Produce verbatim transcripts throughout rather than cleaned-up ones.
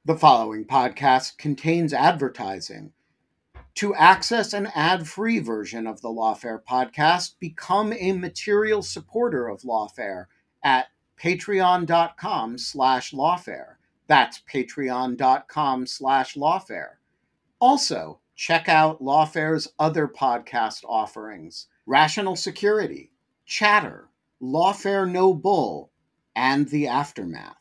The following podcast contains advertising. To access an ad-free version of the Lawfare podcast, become a material supporter of Lawfare at patreon.com slash lawfare. That's patreon.com slash lawfare. Also, check out Lawfare's other podcast offerings: Rational Security, Chatter, Lawfare No Bull, and The Aftermath.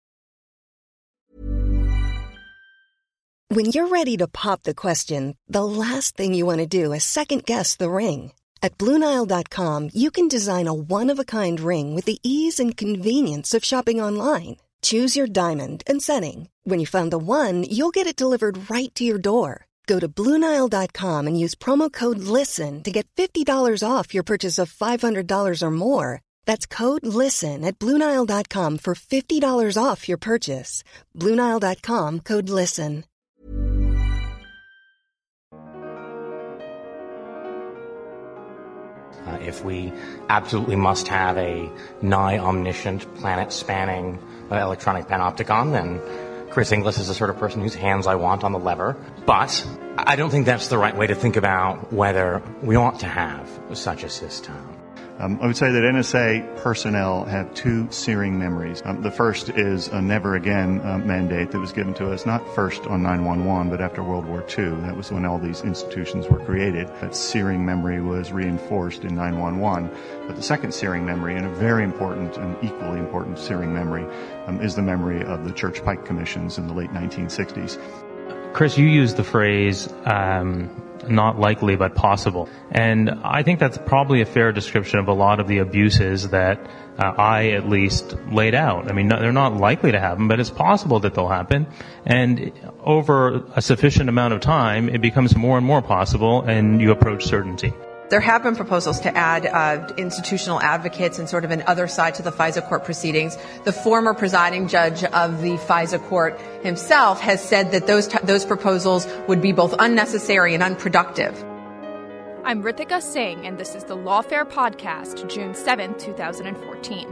When you're ready to pop the question, the last thing you want to do is second-guess the ring. At Blue Nile dot com, you can design a one-of-a-kind ring with the ease and convenience of shopping online. Choose your diamond and setting. When you find the one, you'll get it delivered right to your door. Go to Blue Nile dot com and use promo code LISTEN to get fifty dollars off your purchase of five hundred dollars or more. That's code LISTEN at Blue Nile dot com for fifty dollars off your purchase. Blue Nile dot com, code LISTEN. Uh, if we absolutely must have a nigh-omniscient, planet-spanning uh, electronic panopticon, then Chris Inglis is the sort of person whose hands I want on the lever. But I don't think that's the right way to think about whether we ought to have such a system. Um, I would say that N S A personnel have two searing memories. Um, the first is a never again uh, mandate that was given to us, not first on nine one one, but after World War Two. That was when all these institutions were created. That searing memory was reinforced in nine one one. But the second searing memory, and a very important and equally important searing memory, um, is the memory of the Church Pike Commissions in the late nineteen sixties. Chris, you used the phrase, um, not likely but possible. And I think that's probably a fair description of a lot of the abuses that uh, I at least laid out. I mean, no, they're not likely to happen, but it's possible that they'll happen. And over a sufficient amount of time, it becomes more and more possible, and you approach certainty. There have been proposals to add uh, institutional advocates and sort of an other side to the FISA court proceedings. The former presiding judge of the FISA court himself has said that those t- those proposals would be both unnecessary and unproductive. I'm Ritika Singh, and this is the Lawfare Podcast, June seventh, twenty fourteen.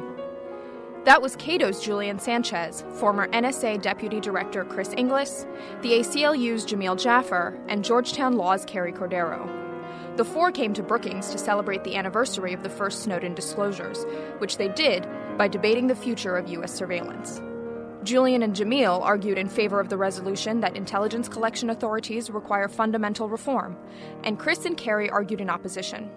That was Cato's Julian Sanchez, former N S A Deputy Director Chris Inglis, the A C L U's Jamil Jaffer, and Georgetown Law's Carrie Cordero. The four came to Brookings to celebrate the anniversary of the first Snowden disclosures, which they did by debating the future of U S surveillance. Julian and Jamil argued in favor of the resolution that intelligence collection authorities require fundamental reform, and Chris and Carrie argued in opposition.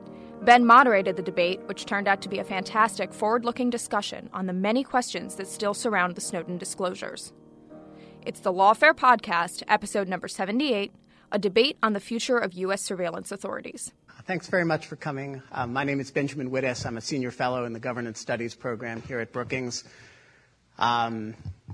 Ben moderated the debate, which turned out to be a fantastic forward-looking discussion on the many questions that still surround the Snowden disclosures. It's the Lawfare Podcast, episode number seventy-eight, a debate on the future of U S surveillance authorities. Thanks very much for coming. Um, my name is Benjamin Wittes. I'm a senior fellow in the Governance Studies program here at Brookings. Um,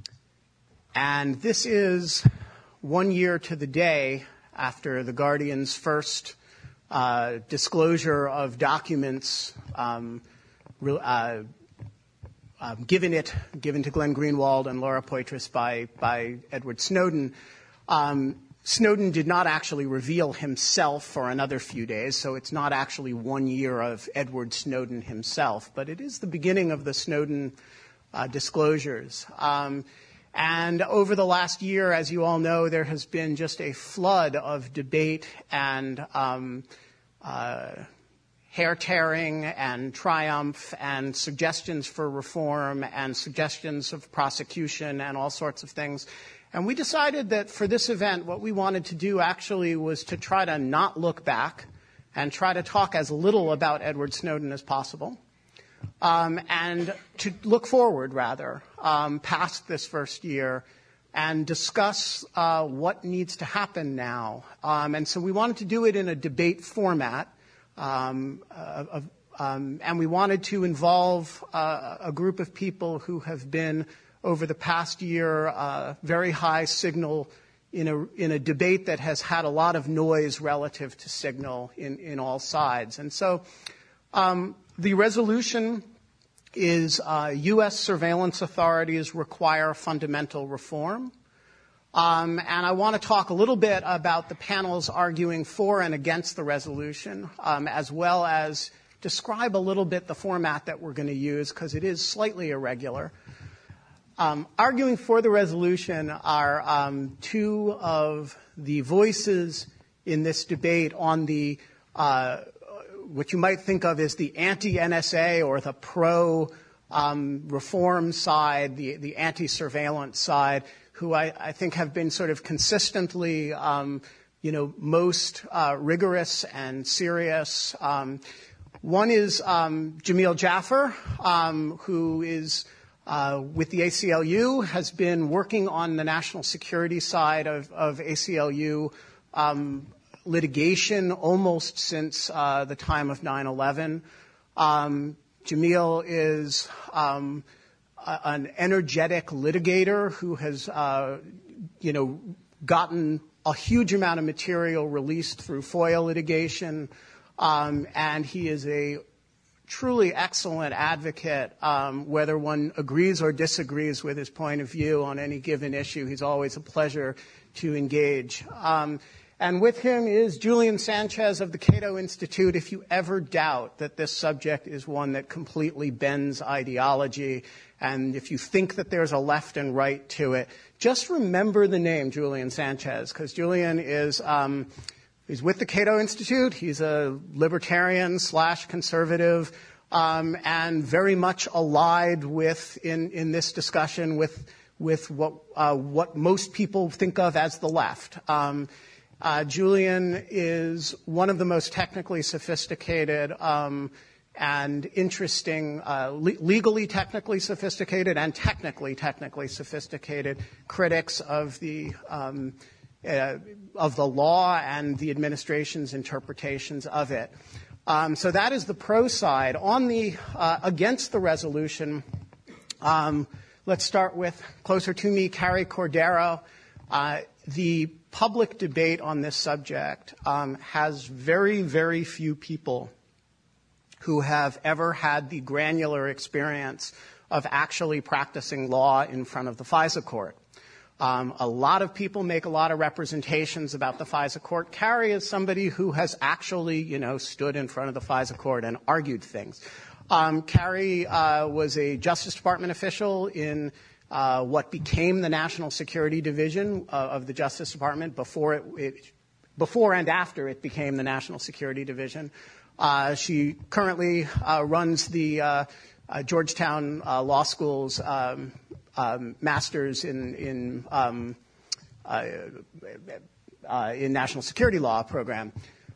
and this is one year to the day after the Guardian's first uh, disclosure of documents um, re- uh, uh, given it, given to Glenn Greenwald and Laura Poitras by, by Edward Snowden. Um, Snowden did not actually reveal himself for another few days, so it's not actually one year of Edward Snowden himself, but it is the beginning of the Snowden uh, disclosures. Um, and over the last year, as you all know, there has been just a flood of debate and um, uh, hair-tearing and triumph and suggestions for reform and suggestions of prosecution and all sorts of things. And we decided that for this event, what we wanted to do actually was to try to not look back and try to talk as little about Edward Snowden as possible, um, and to look forward, rather, um, past this first year and discuss uh, what needs to happen now. Um, and so we wanted to do it in a debate format, um, uh, of, um, and we wanted to involve uh, a group of people who have been over the past year, uh, very high signal in a, in a debate that has had a lot of noise relative to signal in, in all sides. And so um, the resolution is uh, U S surveillance authorities require fundamental reform. Um, and I want to talk a little bit about the panels arguing for and against the resolution, um, as well as describe a little bit the format that we're going to use, because it is slightly irregular. Um, arguing for the resolution are um, two of the voices in this debate on the uh, what you might think of as the anti-N S A or the pro um, reform side, the, the anti-surveillance side, who I, I think have been sort of consistently, um, you know, most uh, rigorous and serious. Um, one is um, Jamil Jaffer, um, who is uh, with the A C L U, has been working on the national security side of, of A C L U um, litigation almost since uh, the time of nine eleven. Um, Jamil is um, a, an energetic litigator who has, uh, you know, gotten a huge amount of material released through FOIA litigation, um, and he is a truly excellent advocate, um, whether one agrees or disagrees with his point of view on any given issue. He's always a pleasure to engage. Um, and with him is Julian Sanchez of the Cato Institute. If you ever doubt that this subject is one that completely bends ideology, and if you think that there's a left and right to it, just remember the name Julian Sanchez, because Julian is um, he's with the Cato Institute. He's a libertarian slash conservative, um, and very much allied with in in this discussion with with what uh, what most people think of as the left. Um, uh, Julian is one of the most technically sophisticated um, and interesting, uh, le- legally technically sophisticated and technically technically sophisticated critics of the um, uh, of the law and the administration's interpretations of it. Um, so that is the pro side. On the uh, against the resolution, um, let's start with closer to me, Carrie Cordero. Uh, the public debate on this subject um, has very, very few people who have ever had the granular experience of actually practicing law in front of the FISA court. Um, a lot of people make a lot of representations about the FISA court. Carrie is somebody who has actually, you know, stood in front of the FISA court and argued things. Um, Carrie uh, was a Justice Department official in uh, what became the National Security Division uh, of the Justice Department before it, it, before and after it became the National Security Division. Uh, she currently uh, runs the uh, uh, Georgetown uh, Law School's um, um, master's in in, um, uh, uh, in national security law program.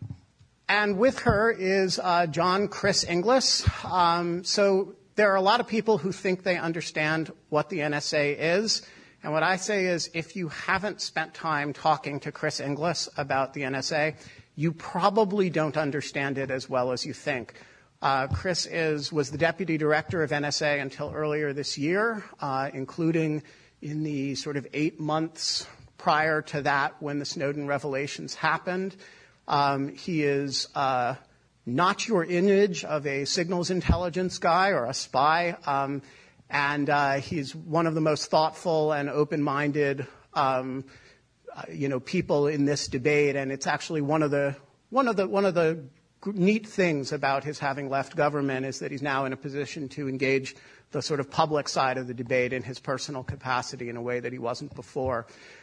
And with her is uh, John Chris Inglis. Um, so there are a lot of people who think they understand what the N S A is. And what I say is, if you haven't spent time talking to Chris Inglis about the N S A, you probably don't understand it as well as you think. Uh, Chris is was the deputy director of N S A until earlier this year, uh, including in the sort of eight months prior to that when the Snowden revelations happened. Um, he is uh, not your image of a signals intelligence guy or a spy, um, and uh, he's one of the most thoughtful and open-minded um, uh, you know, people in this debate. And it's actually one of the one of the one of the neat things about his having left government is that he's now in a position to engage the sort of public side of the debate in his personal capacity in a way that he wasn't before.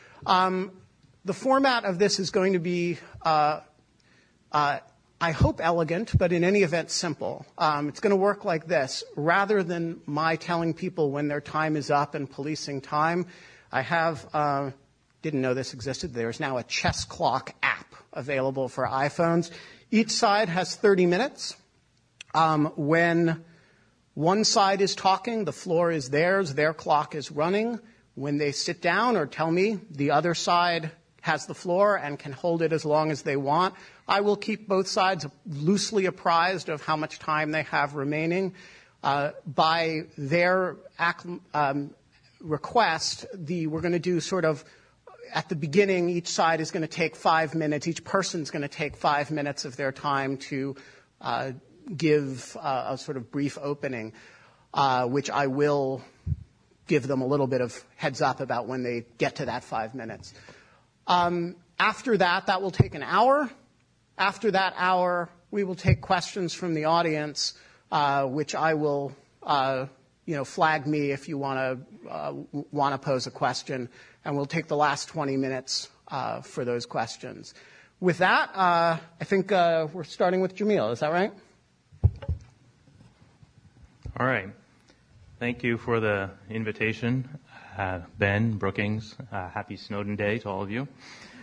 Um, the format of this is going to be uh, Uh, I hope elegant, but in any event simple. Um, it's going to work like this. Rather than my telling people when their time is up and policing time, I have, uh, didn't know this existed, there's now a chess clock app available for iPhones. Each side has thirty minutes. Um, when one side is talking, the floor is theirs, their clock is running. When they sit down or tell me the other side has the floor and can hold it as long as they want, I will keep both sides loosely apprised of how much time they have remaining. Uh, by their um, request, the, we're going to do sort of, at the beginning, each side is going to take five minutes. Each person's going to take five minutes of their time to uh, give uh, a sort of brief opening, uh, which I will give them a little bit of heads up about when they get to that five minutes. Um, after that, that will take an hour. After that hour, we will take questions from the audience, uh, which I will uh, you know, flag me if you want to uh, want to pose a question, and we'll take the last twenty minutes uh, for those questions. With that, uh, I think uh, we're starting with Jamil. Is that right? All right. Thank you for the invitation, uh, Ben, Brookings. Uh, happy Snowden Day to all of you.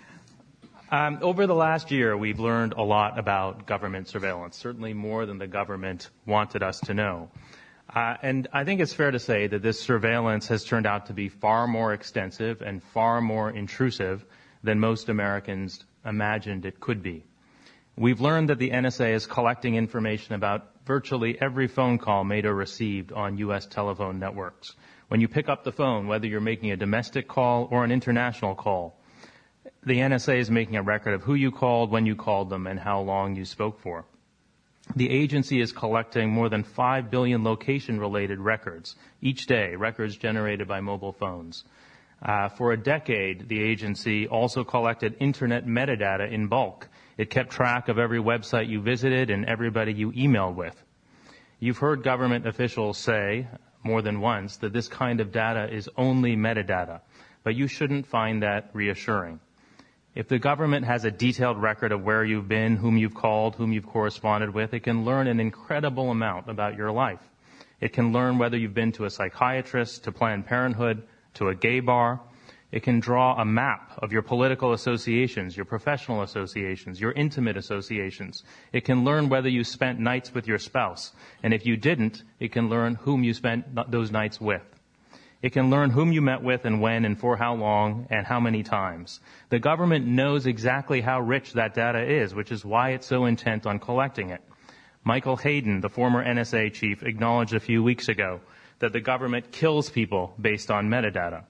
Um, over the last year, we've learned a lot about government surveillance, certainly more than the government wanted us to know. Uh, and I think it's fair to say that this surveillance has turned out to be far more extensive and far more intrusive than most Americans imagined it could be. We've learned that the N S A is collecting information about virtually every phone call made or received on U S telephone networks. When you pick up the phone, whether you're making a domestic call or an international call, the N S A is making a record of who you called, when you called them, and how long you spoke for. The agency is collecting more than five billion location-related records each day, records generated by mobile phones. Uh, for a decade, the agency also collected Internet metadata in bulk. It kept track of every website you visited and everybody you emailed with. You've heard government officials say more than once that this kind of data is only metadata, but you shouldn't find that reassuring. If the government has a detailed record of where you've been, whom you've called, whom you've corresponded with, it can learn an incredible amount about your life. It can learn whether you've been to a psychiatrist, to Planned Parenthood, to a gay bar. It can draw a map of your political associations, your professional associations, your intimate associations. It can learn whether you spent nights with your spouse. And if you didn't, it can learn whom you spent those nights with. It can learn whom you met with and when and for how long and how many times. The government knows exactly how rich that data is, which is why it's so intent on collecting it. Michael Hayden, the former N S A chief, acknowledged a few weeks ago that the government kills people based on metadata.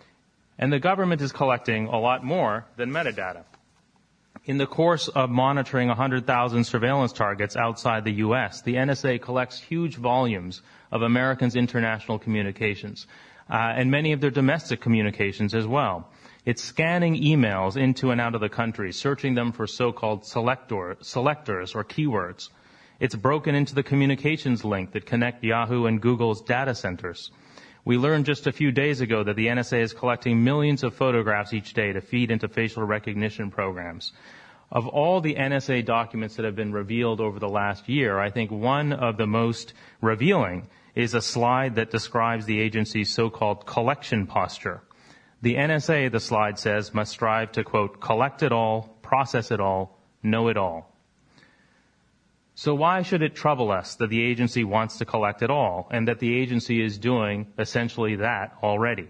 And the government is collecting a lot more than metadata. In the course of monitoring one hundred thousand surveillance targets outside the U S, the N S A collects huge volumes of Americans' international communications, uh, and many of their domestic communications as well. It's scanning emails into and out of the country, searching them for so-called selector, selectors or keywords. It's broken into the communications link that connect Yahoo and Google's data centers. We learned just a few days ago that the N S A is collecting millions of photographs each day to feed into facial recognition programs. Of all the N S A documents that have been revealed over the last year, I think one of the most revealing is a slide that describes the agency's so-called collection posture. The N S A, the slide says, must strive to, quote, collect it all, process it all, know it all. So why should it trouble us that the agency wants to collect it all and that the agency is doing essentially that already?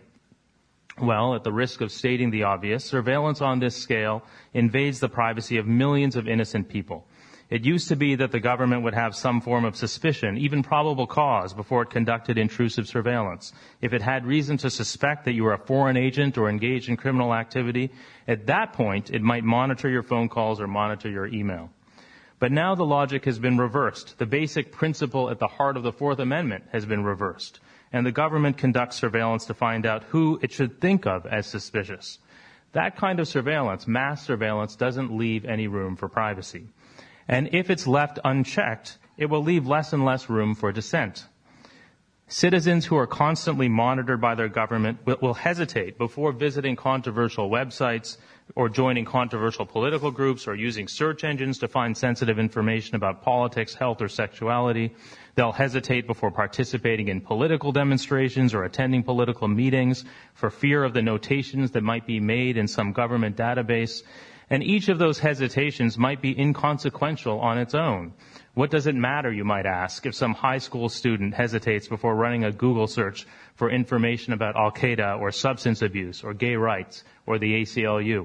Well, at the risk of stating the obvious, surveillance on this scale invades the privacy of millions of innocent people. It used to be that the government would have some form of suspicion, even probable cause, before it conducted intrusive surveillance. If it had reason to suspect that you were a foreign agent or engaged in criminal activity, at that point it might monitor your phone calls or monitor your email. But now the logic has been reversed. The basic principle at the heart of the Fourth Amendment has been reversed. And the government conducts surveillance to find out who it should think of as suspicious. That kind of surveillance, mass surveillance, doesn't leave any room for privacy. And if it's left unchecked, it will leave less and less room for dissent. Citizens who are constantly monitored by their government will, will hesitate before visiting controversial websites or joining controversial political groups or using search engines to find sensitive information about politics, health, or sexuality. They'll hesitate before participating in political demonstrations or attending political meetings for fear of the notations that might be made in some government database. And each of those hesitations might be inconsequential on its own. What does it matter, you might ask, if some high school student hesitates before running a Google search for information about Al-Qaeda or substance abuse or gay rights or the A C L U?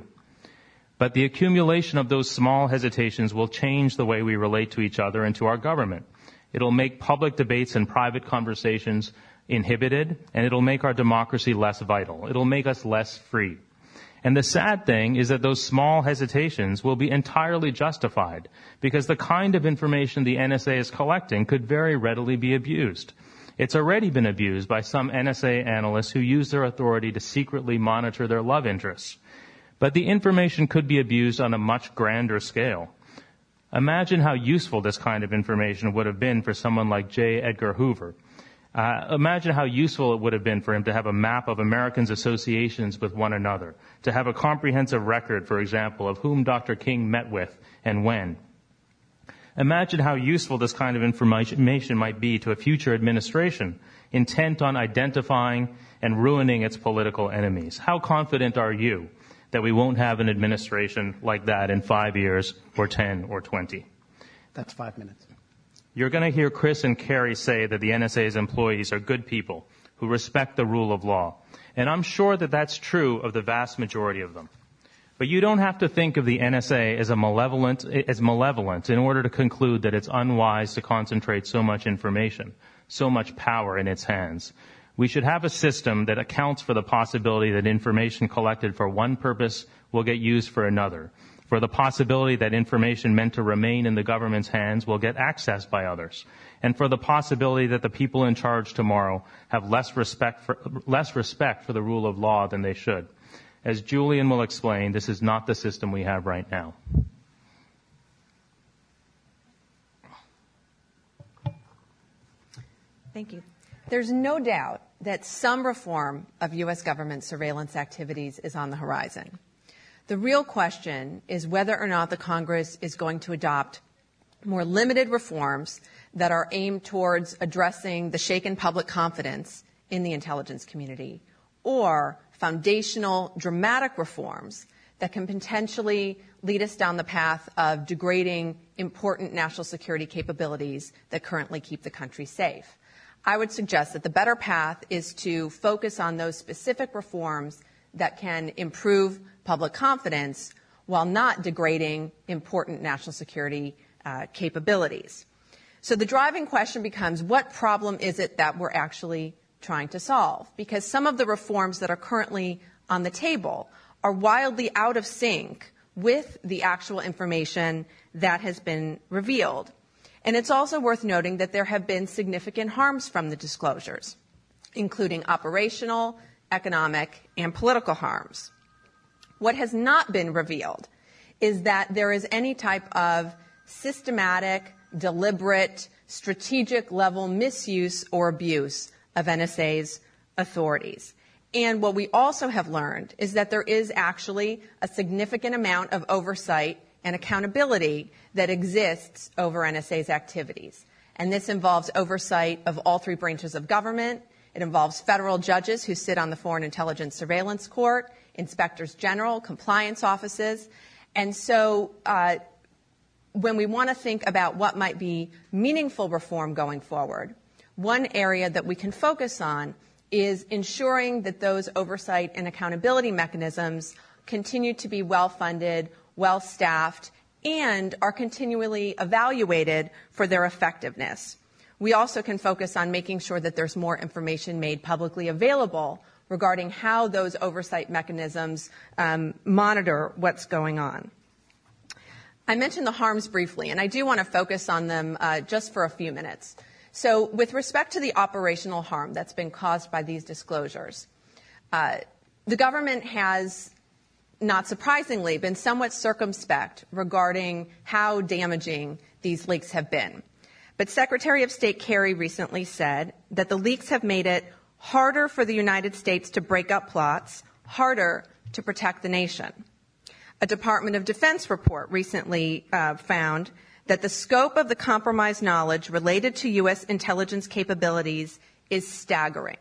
But the accumulation of those small hesitations will change the way we relate to each other and to our government. It'll make public debates and private conversations inhibited, and it'll make our democracy less vital. It'll make us less free. And the sad thing is that those small hesitations will be entirely justified because the kind of information the N S A is collecting could very readily be abused. It's already been abused by some N S A analysts who use their authority to secretly monitor their love interests. But the information could be abused on a much grander scale. Imagine how useful this kind of information would have been for someone like J. Edgar Hoover. Uh, imagine how useful it would have been for him to have a map of Americans' associations with one another, to have a comprehensive record, for example, of whom Doctor King met with and when. Imagine how useful this kind of information might be to a future administration intent on identifying and ruining its political enemies. How confident are you that we won't have an administration like that in five years or ten or twenty? That's five minutes. You're going to hear Chris and Carrie say that the N S A's employees are good people who respect the rule of law. And I'm sure that that's true of the vast majority of them. But you don't have to think of the N S A as a malevolent, as malevolent in order to conclude that it's unwise to concentrate so much information, so much power in its hands. We should have a system that accounts for the possibility that information collected for one purpose will get used for another, for the possibility that information meant to remain in the government's hands will get accessed by others, and for the possibility that the people in charge tomorrow have less respect for, less respect for the rule of law than they should. As Julian will explain, this is not the system we have right now. Thank you. There's no doubt that some reform of U S government surveillance activities is on the horizon. The real question is whether or not the Congress is going to adopt more limited reforms that are aimed towards addressing the shaken public confidence in the intelligence community, or foundational, dramatic reforms that can potentially lead us down the path of degrading important national security capabilities that currently keep the country safe. I would suggest that the better path is to focus on those specific reforms that can improve public confidence while not degrading important national security uh, capabilities. So the driving question becomes, what problem is it that we're actually trying to solve? Because some of the reforms that are currently on the table are wildly out of sync with the actual information that has been revealed. And it's also worth noting that there have been significant harms from the disclosures, including operational, economic, and political harms. What has not been revealed is that there is any type of systematic, deliberate, strategic level misuse or abuse of N S A's authorities. And what we also have learned is that there is actually a significant amount of oversight and accountability that exists over N S A's activities. And this involves oversight of all three branches of government. It involves federal judges who sit on the Foreign Intelligence Surveillance Court, inspectors general, compliance offices. And so uh, when we want to think about what might be meaningful reform going forward, one area that we can focus on is ensuring that those oversight and accountability mechanisms continue to be well-funded, well-staffed, and are continually evaluated for their effectiveness. We also can focus on making sure that there's more information made publicly available regarding how those oversight mechanisms um, monitor what's going on. I mentioned the harms briefly, and I do want to focus on them uh, just for a few minutes. So with respect to the operational harm that's been caused by these disclosures, uh, the government has, not surprisingly, been somewhat circumspect regarding how damaging these leaks have been. But Secretary of State Kerry recently said that the leaks have made it harder for the United States to break up plots, harder to protect the nation. A Department of Defense report recently uh, found that the scope of the compromised knowledge related to U S intelligence capabilities is staggering.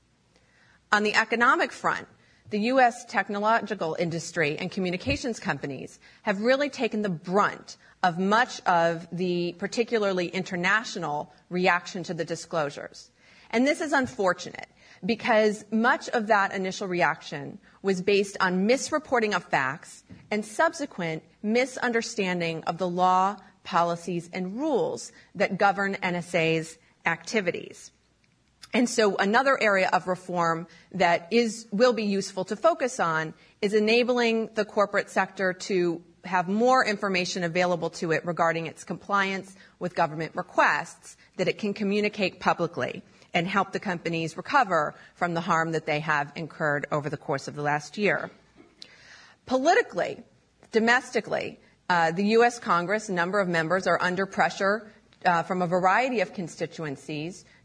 On the economic front, the U S technological industry and communications companies have really taken the brunt of much of the particularly international reaction to the disclosures. And this is unfortunate because much of that initial reaction was based on misreporting of facts and subsequent misunderstanding of the law, policies, and rules that govern N S A's activities. And so another area of reform that is will be useful to focus on is enabling the corporate sector to have more information available to it regarding its compliance with government requests that it can communicate publicly and help the companies recover from the harm that they have incurred over the course of the last year. Politically, domestically, uh, the U S Congress, a number of members are under pressure uh, from a variety of constituencies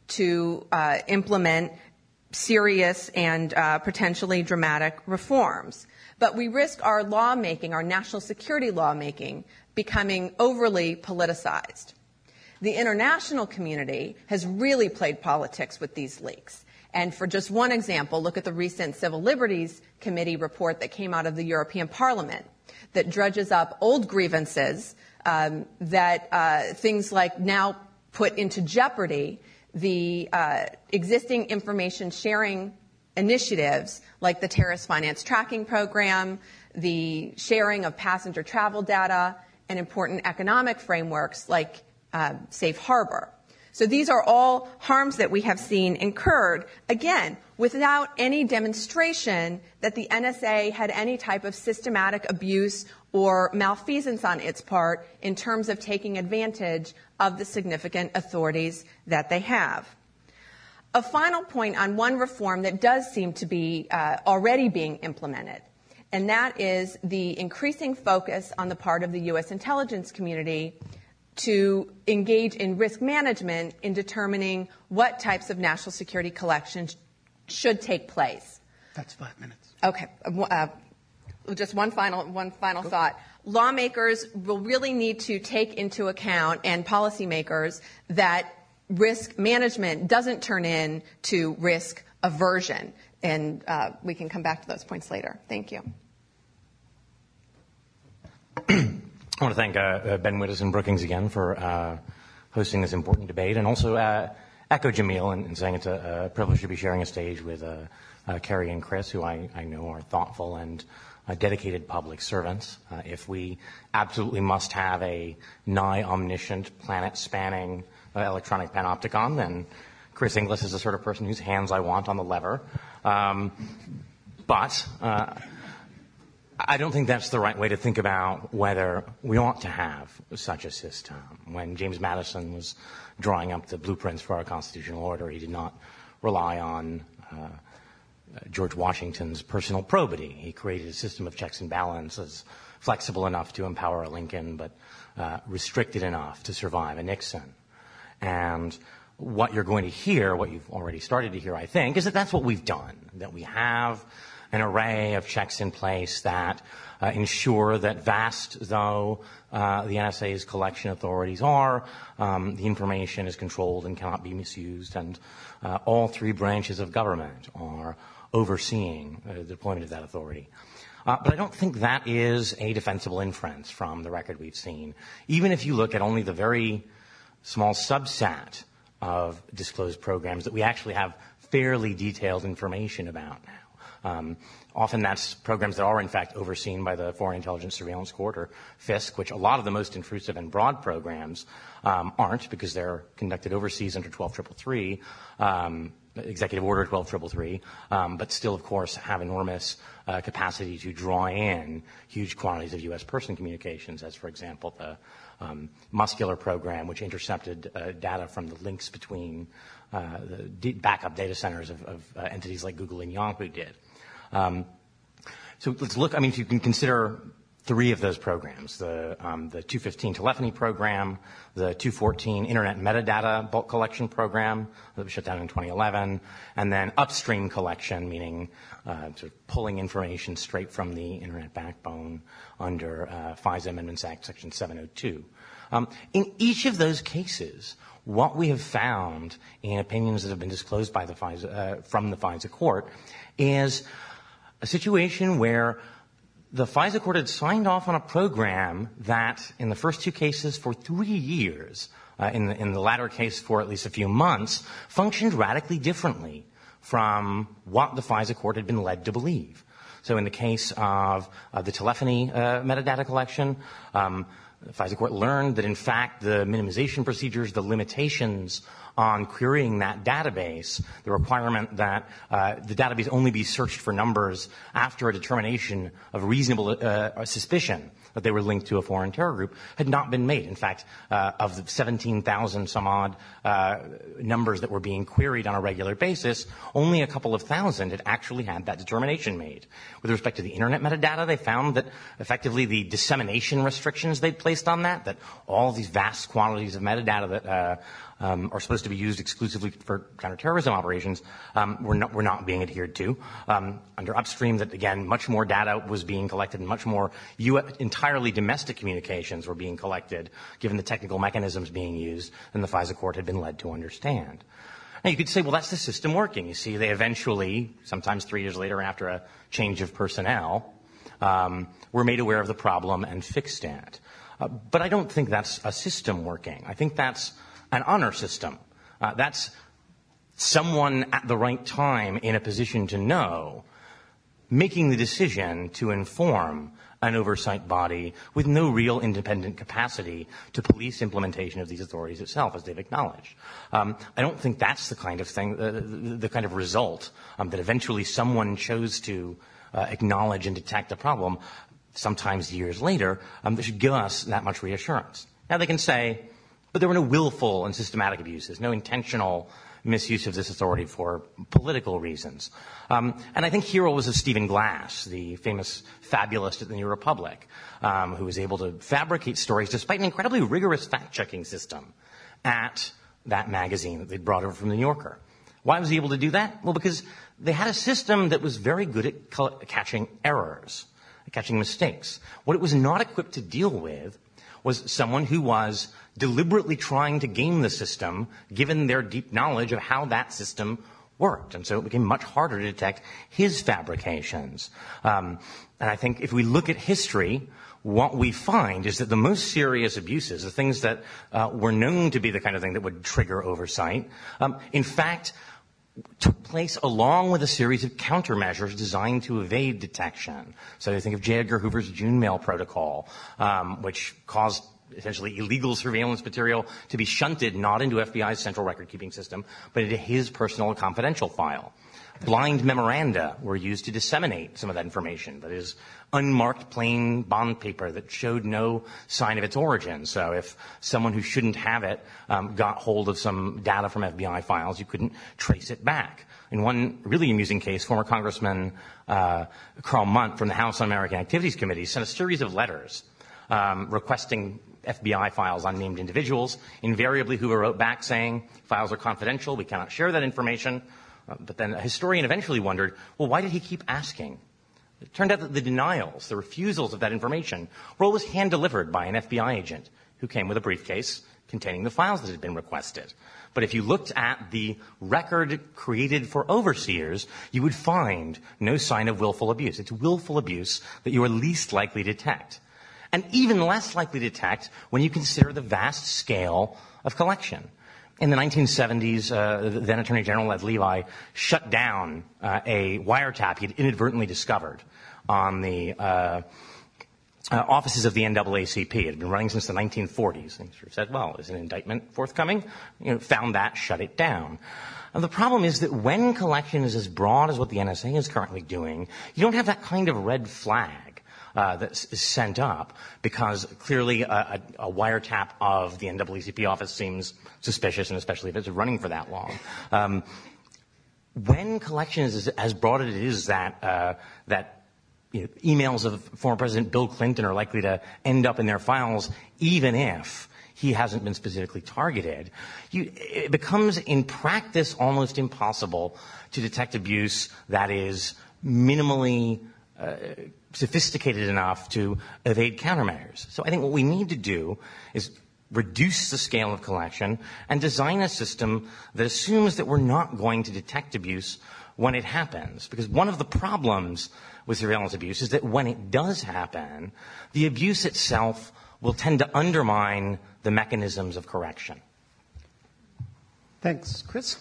to uh, implement serious and uh, potentially dramatic reforms. But we risk our lawmaking, our national security lawmaking, becoming overly politicized. The international community has really played politics with these leaks. And for just one example, look at the recent Civil Liberties Committee report that came out of the European Parliament that dredges up old grievances um, that uh, things like now put into jeopardy the uh, existing information sharing initiatives like the Terrorist Finance Tracking Program, the sharing of passenger travel data, and important economic frameworks like uh, Safe Harbor. So these are all harms that we have seen incurred, again, without any demonstration that the N S A had any type of systematic abuse or malfeasance on its part in terms of taking advantage of the significant authorities that they have. A final point on one reform that does seem to be uh, already being implemented, and that is the increasing focus on the part of the U S intelligence community to engage in risk management in determining what types of national security collections should take place. That's five minutes. Okay. Uh, just one final, one final thought. Lawmakers will really need to take into account, and policymakers, that risk management doesn't turn into risk aversion. And uh, we can come back to those points later. Thank you. I want to thank uh, Ben Wittes and Brookings again for uh, hosting this important debate, and also uh, echo Jamil in, in saying it's a, a privilege to be sharing a stage with uh, uh, Kerry and Chris, who I, I know are thoughtful and uh, dedicated public servants. Uh, if we absolutely must have a nigh omniscient, planet-spanning uh, electronic panopticon, then Chris Inglis is the sort of person whose hands I want on the lever. Um, but uh, I don't think that's the right way to think about whether we ought to have such a system. When James Madison was drawing up the blueprints for our constitutional order, he did not rely on uh, George Washington's personal probity. He created a system of checks and balances, flexible enough to empower a Lincoln, but uh, restricted enough to survive a Nixon. And what you're going to hear, what you've already started to hear, I think, is that that's what we've done, that we have an array of checks in place that uh, ensure that, vast though uh, the N S A's collection authorities are, um, the information is controlled and cannot be misused, and uh, all three branches of government are overseeing uh, the deployment of that authority. Uh, but I don't think that is a defensible inference from the record we've seen. Even if you look at only the very small subset of disclosed programs that we actually have fairly detailed information about now. Um, often that's programs that are, in fact, overseen by the Foreign Intelligence Surveillance Court, or FISC, which a lot of the most intrusive and broad programs um, aren't, because they're conducted overseas under twelve thirty-three, um, Executive Order twelve thirty-three, um, but still, of course, have enormous uh, capacity to draw in huge quantities of U S person communications, as, for example, the um, Muscular program, which intercepted uh, data from the links between uh, the d- backup data centers of, of uh, entities like Google and Yahoo did. Um, so let's look, I mean, if you can consider three of those programs, the, um, the two fifteen telephony program, the two fourteen internet metadata bulk collection program that was shut down in twenty eleven, and then upstream collection, meaning uh, sort of pulling information straight from the internet backbone under uh, FISA Amendments Act Section seven oh two. Um, in each of those cases, what we have found in opinions that have been disclosed by the FISA, uh, from the FISA court is a situation where the FISA court had signed off on a program that, in the first two cases for three years, uh, in, the, in the latter case for at least a few months, functioned radically differently from what the FISA court had been led to believe. So in the case of uh, the telephony uh, metadata collection, um, the FISA court learned that, in fact, the minimization procedures, the limitations on querying that database, the requirement that uh, the database only be searched for numbers after a determination of reasonable uh, suspicion that they were linked to a foreign terror group, had not been made. In fact, uh, of the seventeen thousand some odd uh, numbers that were being queried on a regular basis, only a couple of thousand had actually had that determination made. With respect to the internet metadata, they found that effectively the dissemination restrictions they'd placed placed on that, that all these vast quantities of metadata that uh, um, are supposed to be used exclusively for counterterrorism operations um, were, not, were not being adhered to. Um, under Upstream, that, again, much more data was being collected and much more U S, entirely domestic communications were being collected, given the technical mechanisms being used, than the FISA court had been led to understand. Now, you could say, well, that's the system working. You see, they eventually, sometimes three years later after a change of personnel, um, were made aware of the problem and fixed it. Uh, but I don't think that's a system working. I think that's an honor system. Uh, that's someone at the right time in a position to know, making the decision to inform an oversight body with no real independent capacity to police implementation of these authorities itself, as they've acknowledged. Um, I don't think that's the kind of thing, uh, the, the kind of result um, that eventually someone chose to uh, acknowledge and detect a problem, sometimes years later, um, that should give us that much reassurance. Now they can say, but there were no willful and systematic abuses, no intentional misuse of this authority for political reasons. Um, and I think hero was of Stephen Glass, the famous fabulist at the New Republic, um, who was able to fabricate stories despite an incredibly rigorous fact-checking system at that magazine that they'd brought over from the New Yorker. Why was he able to do that? Well, because they had a system that was very good at catching errors, catching mistakes. What it was not equipped to deal with was someone who was deliberately trying to game the system, given their deep knowledge of how that system worked. And so it became much harder to detect his fabrications. Um, and I think if we look at history, what we find is that the most serious abuses, the things that uh, were known to be the kind of thing that would trigger oversight, um, in fact, took place along with a series of countermeasures designed to evade detection. So you think of J. Edgar Hoover's June Mail Protocol, um, which caused essentially illegal surveillance material to be shunted not into F B I's central record-keeping system, but into his personal confidential file. Blind memoranda were used to disseminate some of that information, that is, unmarked plain bond paper that showed no sign of its origin. So if someone who shouldn't have it um, got hold of some data from F B I files, you couldn't trace it back. In one really amusing case, former Congressman uh, Carl Munt from the House Un-American Activities Committee sent a series of letters um, requesting F B I files on named individuals. Invariably, Hoover wrote back saying, files are confidential, we cannot share that information. Uh, but then a historian eventually wondered, well, why did he keep asking? It turned out that the denials, the refusals of that information, were always hand-delivered by an F B I agent who came with a briefcase containing the files that had been requested. But if you looked at the record created for overseers, you would find no sign of willful abuse. It's willful abuse that you are least likely to detect. And even less likely to detect when you consider the vast scale of collection. In the nineteen seventies, uh, the then Attorney General Ed Levi shut down uh, a wiretap he had inadvertently discovered on the uh, uh, offices of the N double A C P. It had been running since the nineteen forties. And he sort of said, well, is an indictment forthcoming? You know, found that, shut it down. And the problem is that when collection is as broad as what the N S A is currently doing, you don't have that kind of red flag Uh, that is sent up, because clearly a, a, a wiretap of the N double A C P office seems suspicious, and especially if it's running for that long. Um, when collection is as broad as it is that uh, that you know, emails of former President Bill Clinton are likely to end up in their files, even if he hasn't been specifically targeted, you, it becomes in practice almost impossible to detect abuse that is minimally uh, sophisticated enough to evade countermeasures. So I think what we need to do is reduce the scale of collection and design a system that assumes that we're not going to detect abuse when it happens. Because one of the problems with surveillance abuse is that when it does happen, the abuse itself will tend to undermine the mechanisms of correction. Thanks. Chris?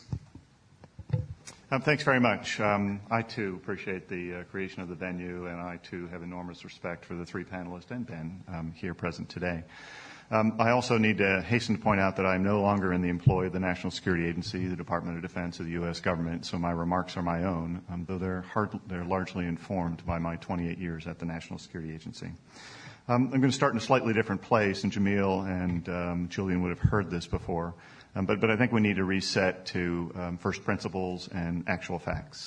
Um, thanks very much. Um, I, too, appreciate the uh, creation of the venue, and I, too, have enormous respect for the three panelists and Ben um, here present today. Um, I also need to hasten to point out that I'm no longer in the employ of the National Security Agency, the Department of Defense of the U S government, so my remarks are my own, um, though they're, hard, they're largely informed by my twenty-eight years at the National Security Agency. Um, I'm going to start in a slightly different place, and Jamil and um, Julian would have heard this before. Um, but, but I think we need to reset to um, first principles and actual facts.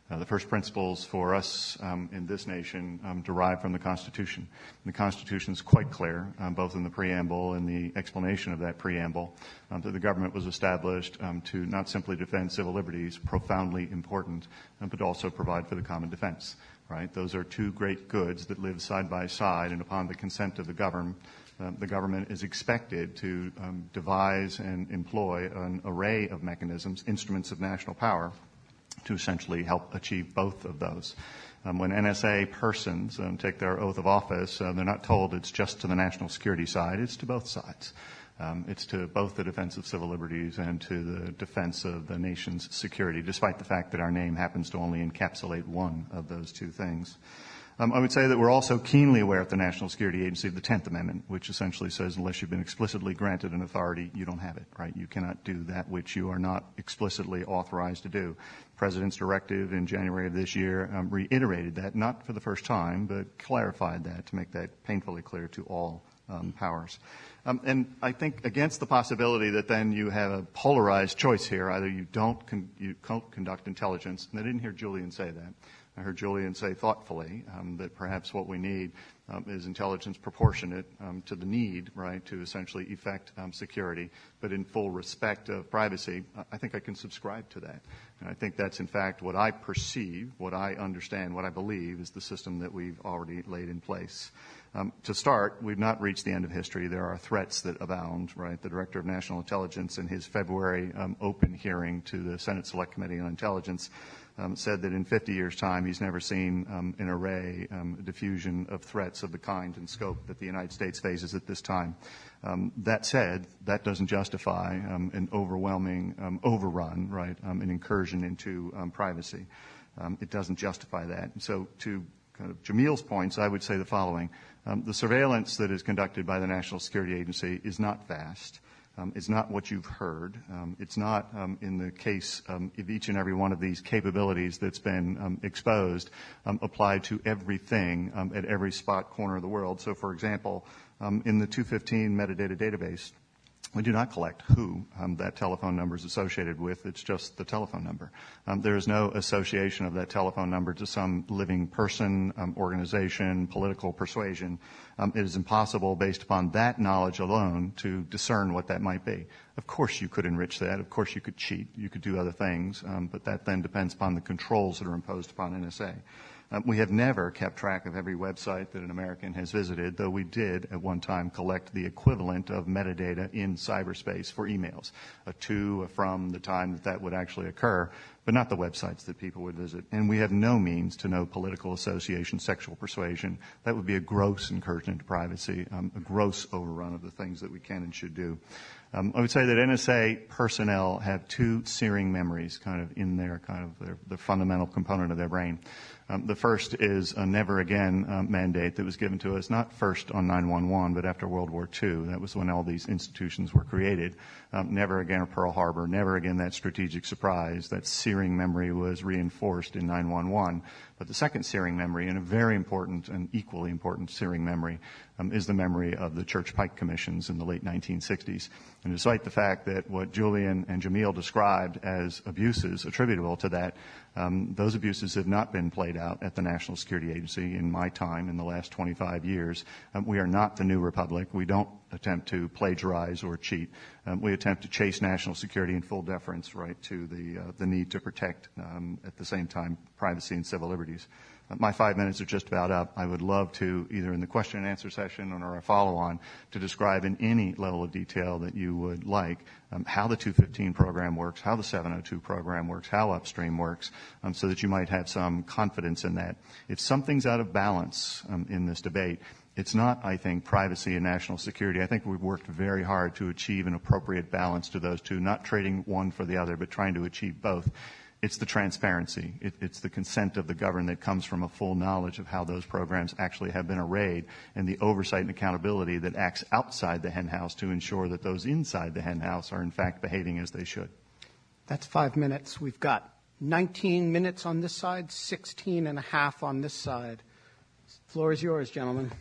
Uh, the first principles for us um, in this nation um, derive from the Constitution. And the Constitution is quite clear, um, both in the preamble and the explanation of that preamble, um, that the government was established um, to not simply defend civil liberties, profoundly important, um, but also provide for the common defense. Right? Those are two great goods that live side by side, and upon the consent of the government, uh, the government is expected to um, devise and employ an array of mechanisms, instruments of national power, to essentially help achieve both of those. Um, when N S A persons um, take their oath of office, uh, they're not told it's just to the national security side, it's to both sides. Um, it's to both the defense of civil liberties and to the defense of the nation's security, despite the fact that our name happens to only encapsulate one of those two things. Um, I would say that we're also keenly aware at the National Security Agency of the tenth Amendment, which essentially says unless you've been explicitly granted an authority, you don't have it, right? You cannot do that which you are not explicitly authorized to do. The President's directive in January of this year um, reiterated that, not for the first time, but clarified that to make that painfully clear to all um, powers. Um, and I think against the possibility that then you have a polarized choice here, either you don't, con- you don't conduct intelligence, and I didn't hear Julian say that. I heard Julian say thoughtfully um, that perhaps what we need um, is intelligence proportionate um, to the need, right, to essentially effect um, security, but in full respect of privacy. I think I can subscribe to that. And I think that's, in fact, what I perceive, what I understand, what I believe is the system that we've already laid in place. Um, to start, we've not reached the end of history. There are threats that abound, right? The Director of National Intelligence in his February um, open hearing to the Senate Select Committee on Intelligence Um, said that in fifty years' time he's never seen um, an array, um, a diffusion of threats of the kind and scope that the United States faces at this time. Um, that said, that doesn't justify um, an overwhelming um, overrun, right, um, an incursion into um, privacy. Um, it doesn't justify that. So to kind of Jamil's points, I would say the following. Um, the surveillance that is conducted by the National Security Agency is not vast. Um, it's not what you've heard. Um, it's not, um, in the case um, of each and every one of these capabilities that's been um, exposed, um, applied to everything um, at every spot, corner of the world. So, for example, um, in the two fifteen metadata database, we do not collect who um, that telephone number is associated with. It's just the telephone number. Um, there is no association of that telephone number to some living person, um, organization, political persuasion. Um, it is impossible, based upon that knowledge alone, to discern what that might be. Of course you could enrich that. Of course you could cheat. You could do other things. Um, but that then depends upon the controls that are imposed upon N S A. Um, we have never kept track of every website that an American has visited, though we did at one time collect the equivalent of metadata in cyberspace for emails, a to, a from, the time that that would actually occur, but not the websites that people would visit. And we have no means to know political association, sexual persuasion. That would be a gross incursion into privacy, um, a gross overrun of the things that we can and should do. Um, I would say that N S A personnel have two searing memories kind of in their kind of their, the fundamental component of their brain. Um, the first is a never again uh, mandate that was given to us, not first on nine one one, but after World War Two. That was when all these institutions were created. Um, never again Pearl Harbor, never again that strategic surprise. That searing memory was reinforced in nine one one. But the second searing memory, and a very important and equally important searing memory, um, is the memory of the Church Pike Commissions in the late nineteen sixties. And despite the fact that what Julian and Jamil described as abuses attributable to that, um, those abuses have not been played out at the National Security Agency in my time in the last twenty-five years. Um, we are not the new republic. We don't attempt to plagiarize or cheat. Um, we attempt to chase national security in full deference, right, to the uh, the need to protect, um, at the same time, privacy and civil liberties. Uh, my five minutes are just about up. I would love to, either in the question and answer session or a follow-on, to describe in any level of detail that you would like um, how the two fifteen program works, how the seven oh two program works, how Upstream works, um, so that you might have some confidence in that. If something's out of balance um, in this debate, it's not, I think, privacy and national security. I think we've worked very hard to achieve an appropriate balance to those two, not trading one for the other, but trying to achieve both. It's the transparency. It, it's the consent of the governed that comes from a full knowledge of how those programs actually have been arrayed, and the oversight and accountability that acts outside the henhouse to ensure that those inside the henhouse are in fact behaving as they should. That's five minutes. We've got nineteen minutes on this side, sixteen and a half on this side. The floor is yours, gentlemen.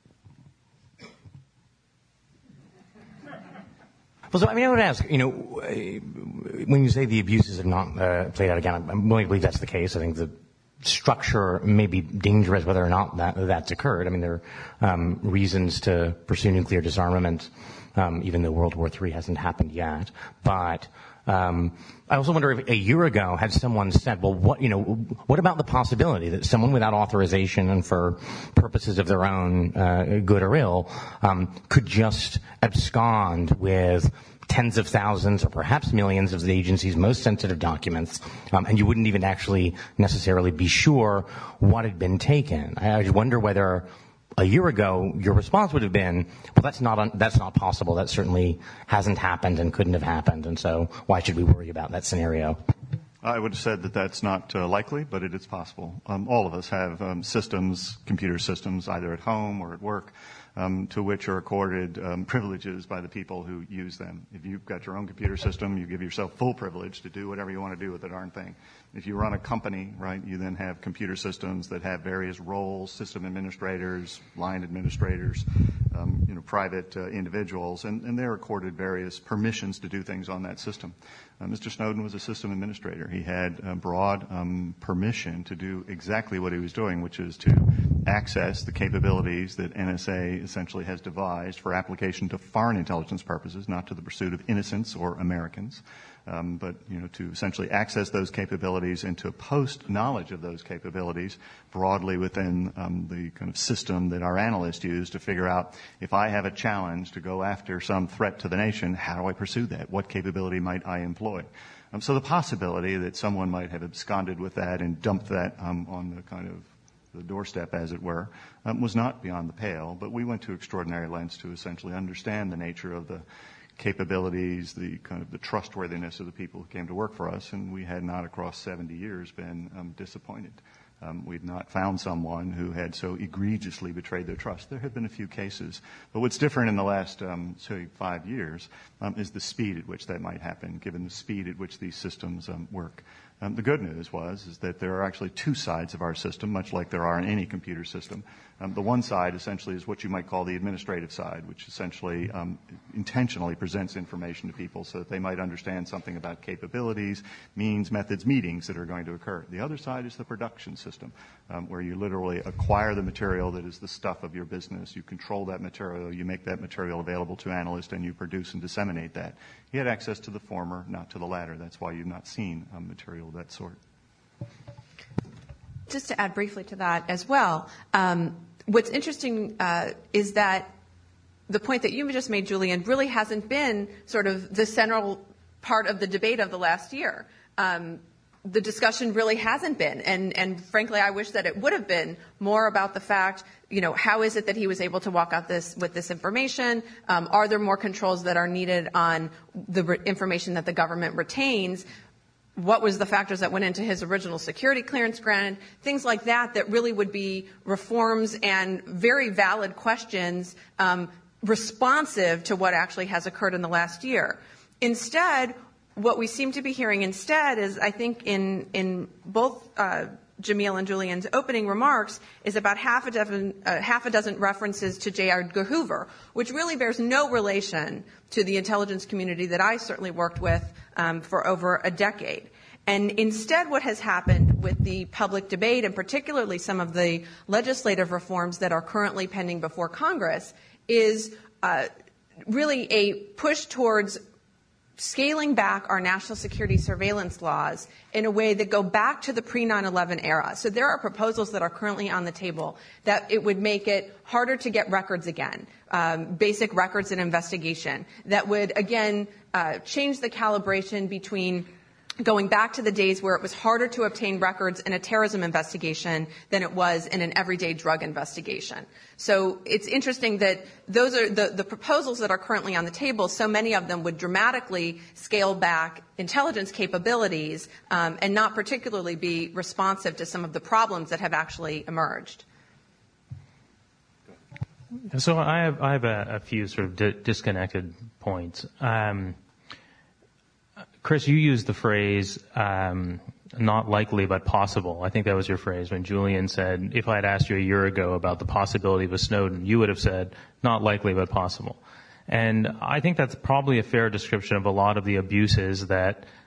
Well, so I mean, I would ask, you know, when you say the abuses have not uh, played out again, I'm willing to believe that's the case. I think that structure may be dangerous whether or not that, that's occurred. I mean, there are um, reasons to pursue nuclear disarmament, um, even though World War Three hasn't happened yet. But um, I also wonder if a year ago had someone said, well, what, you know, what about the possibility that someone without authorization and for purposes of their own uh, good or ill um, could just abscond with tens of thousands or perhaps millions of the agency's most sensitive documents, um, and you wouldn't even actually necessarily be sure what had been taken. I, I wonder whether a year ago your response would have been, well, that's not un- that's not possible. That certainly hasn't happened and couldn't have happened, and so why should we worry about that scenario? I would have said that that's not uh, likely, but it is possible. Um, all of us have um, systems, computer systems, either at home or at work, Um, to which are accorded um, privileges by the people who use them. If you've got your own computer system, you give yourself full privilege to do whatever you want to do with the darn thing. If you run a company, right, you then have computer systems that have various roles, system administrators, line administrators, um, you know, private uh, individuals, and, and they're accorded various permissions to do things on that system. Uh, Mister Snowden was a system administrator. He had uh, broad um, permission to do exactly what he was doing, which is to access the capabilities that N S A essentially has devised for application to foreign intelligence purposes, not to the pursuit of innocents or Americans, um, but you know, to essentially access those capabilities and to post knowledge of those capabilities broadly within um, the kind of system that our analysts use to figure out, if I have a challenge to go after some threat to the nation, how do I pursue that? What capability might I employ? Um, so the possibility that someone might have absconded with that and dumped that um, on the kind of the doorstep, as it were, um, was not beyond the pale, but we went to extraordinary lengths to essentially understand the nature of the capabilities, the kind of the trustworthiness of the people who came to work for us, and we had not across seventy years been um, disappointed. Um, we've not found someone who had so egregiously betrayed their trust. There have been a few cases, but what's different in the last, um, say, five years um, is the speed at which that might happen, given the speed at which these systems um, work. Um, the good news was is that there are actually two sides of our system, much like there are in any computer system. Um, the one side essentially is what you might call the administrative side, which essentially um, intentionally presents information to people so that they might understand something about capabilities, means, methods, meetings that are going to occur. The other side is the production system, um, where you literally acquire the material that is the stuff of your business. You control that material, you make that material available to analysts, and you produce and disseminate that. He had access to the former, not to the latter. That's why you've not seen um, material of that sort. Just to add briefly to that as well, um, what's interesting uh, is that the point that you just made, Julian, really hasn't been sort of the central part of the debate of the last year. Um, the discussion really hasn't been, and, and frankly, I wish that it would have been more about the fact, you know, how is it that he was able to walk out this with this information? Um, are there more controls that are needed on the re- information that the government retains? What was the factors that went into his original security clearance granted? Things like that that really would be reforms and very valid questions um, responsive to what actually has occurred in the last year. Instead, what we seem to be hearing instead is, I think, in in both uh, Jamil and Julian's opening remarks, is about half a dozen uh, half a dozen references to J. Edgar Hoover, which really bears no relation to the intelligence community that I certainly worked with um, for over a decade. And instead, what has happened with the public debate, and particularly some of the legislative reforms that are currently pending before Congress, is uh, really a push towards scaling back our national security surveillance laws in a way that go back to the pre nine eleven era. So there are proposals that are currently on the table that it would make it harder to get records again, um, basic records and investigation, that would, again, uh, change the calibration between going back to the days where it was harder to obtain records in a terrorism investigation than it was in an everyday drug investigation. So it's interesting that those are the, the proposals that are currently on the table. So many of them would dramatically scale back intelligence capabilities um, and not particularly be responsive to some of the problems that have actually emerged. So I have, I have a, a few sort of di- disconnected points. Um, Chris, you used the phrase um, not likely but possible. I think that was your phrase when Julian said, if I had asked you a year ago about the possibility of a Snowden, you would have said not likely but possible. And I think that's probably a fair description of a lot of the abuses that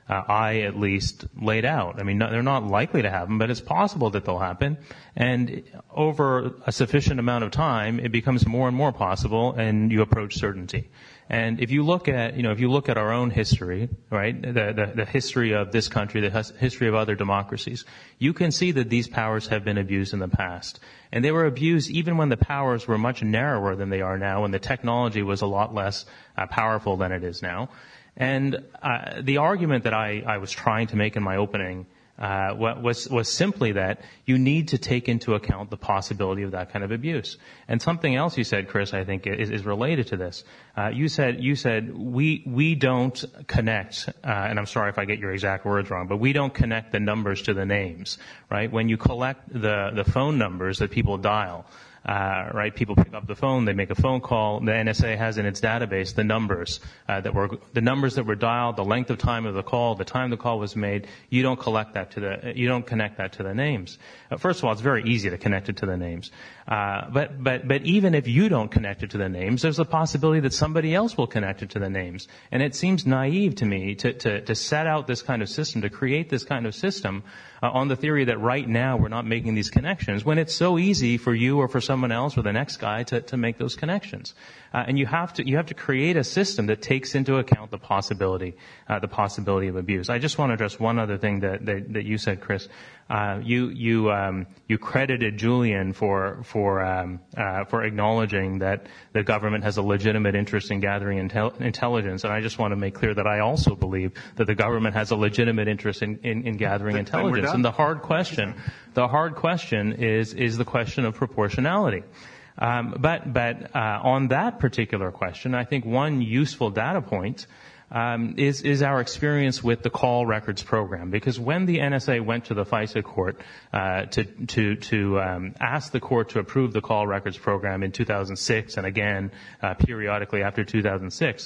uh, I at least laid out. I mean, no, they're not likely to happen, but it's possible that they'll happen. And over a sufficient amount of time, it becomes more and more possible, and you approach certainty. And if you look at, you know, if you look at our own history, right, the, the, the history of this country, the his, history of other democracies, you can see that these powers have been abused in the past. And they were abused even when the powers were much narrower than they are now, and the technology was a lot less uh, powerful than it is now. And uh, the argument that I, I was trying to make in my opening uh, was was simply that you need to take into account the possibility of that kind of abuse. And something else you said, Chris, I think is, is related to this. Uh, you said you said we we don't connect, uh, and I'm sorry if I get your exact words wrong, but we don't connect the numbers to the names, right? When you collect the the phone numbers that people dial. Uh, right, people pick up the phone, they make a phone call. The N S A has in its database the numbers uh, that were the numbers that were dialed, the length of time of the call, the time the call was made. You don't collect that to the, you don't connect that to the names. Uh, first of all, it's very easy to connect it to the names. Uh, but but but even if you don't connect it to the names, there's a possibility that somebody else will connect it to the names. And it seems naive to me to to, to set out this kind of system, to create this kind of system uh, on the theory that right now we're not making these connections, when it's so easy for you or for someone else or the next guy to, to make those connections. Uh, and you have to you have to create a system that takes into account the possibility uh, the possibility of abuse. I just want to address one other thing that that, that you said, Chris. Uh, you you um, you credited Julian for for um, uh, for acknowledging that the government has a legitimate interest in gathering intel- intelligence, and I just want to make clear that I also believe that the government has a legitimate interest in, in, in gathering then, intelligence. Then and the hard question, the hard question is is the question of proportionality. Um, but but uh, on that particular question, I think one useful data point. Um, is, is our experience with the call records program. Because when the N S A went to the FISA court uh, to to to um, ask the court to approve the call records program in two thousand six and again uh, periodically after two thousand six,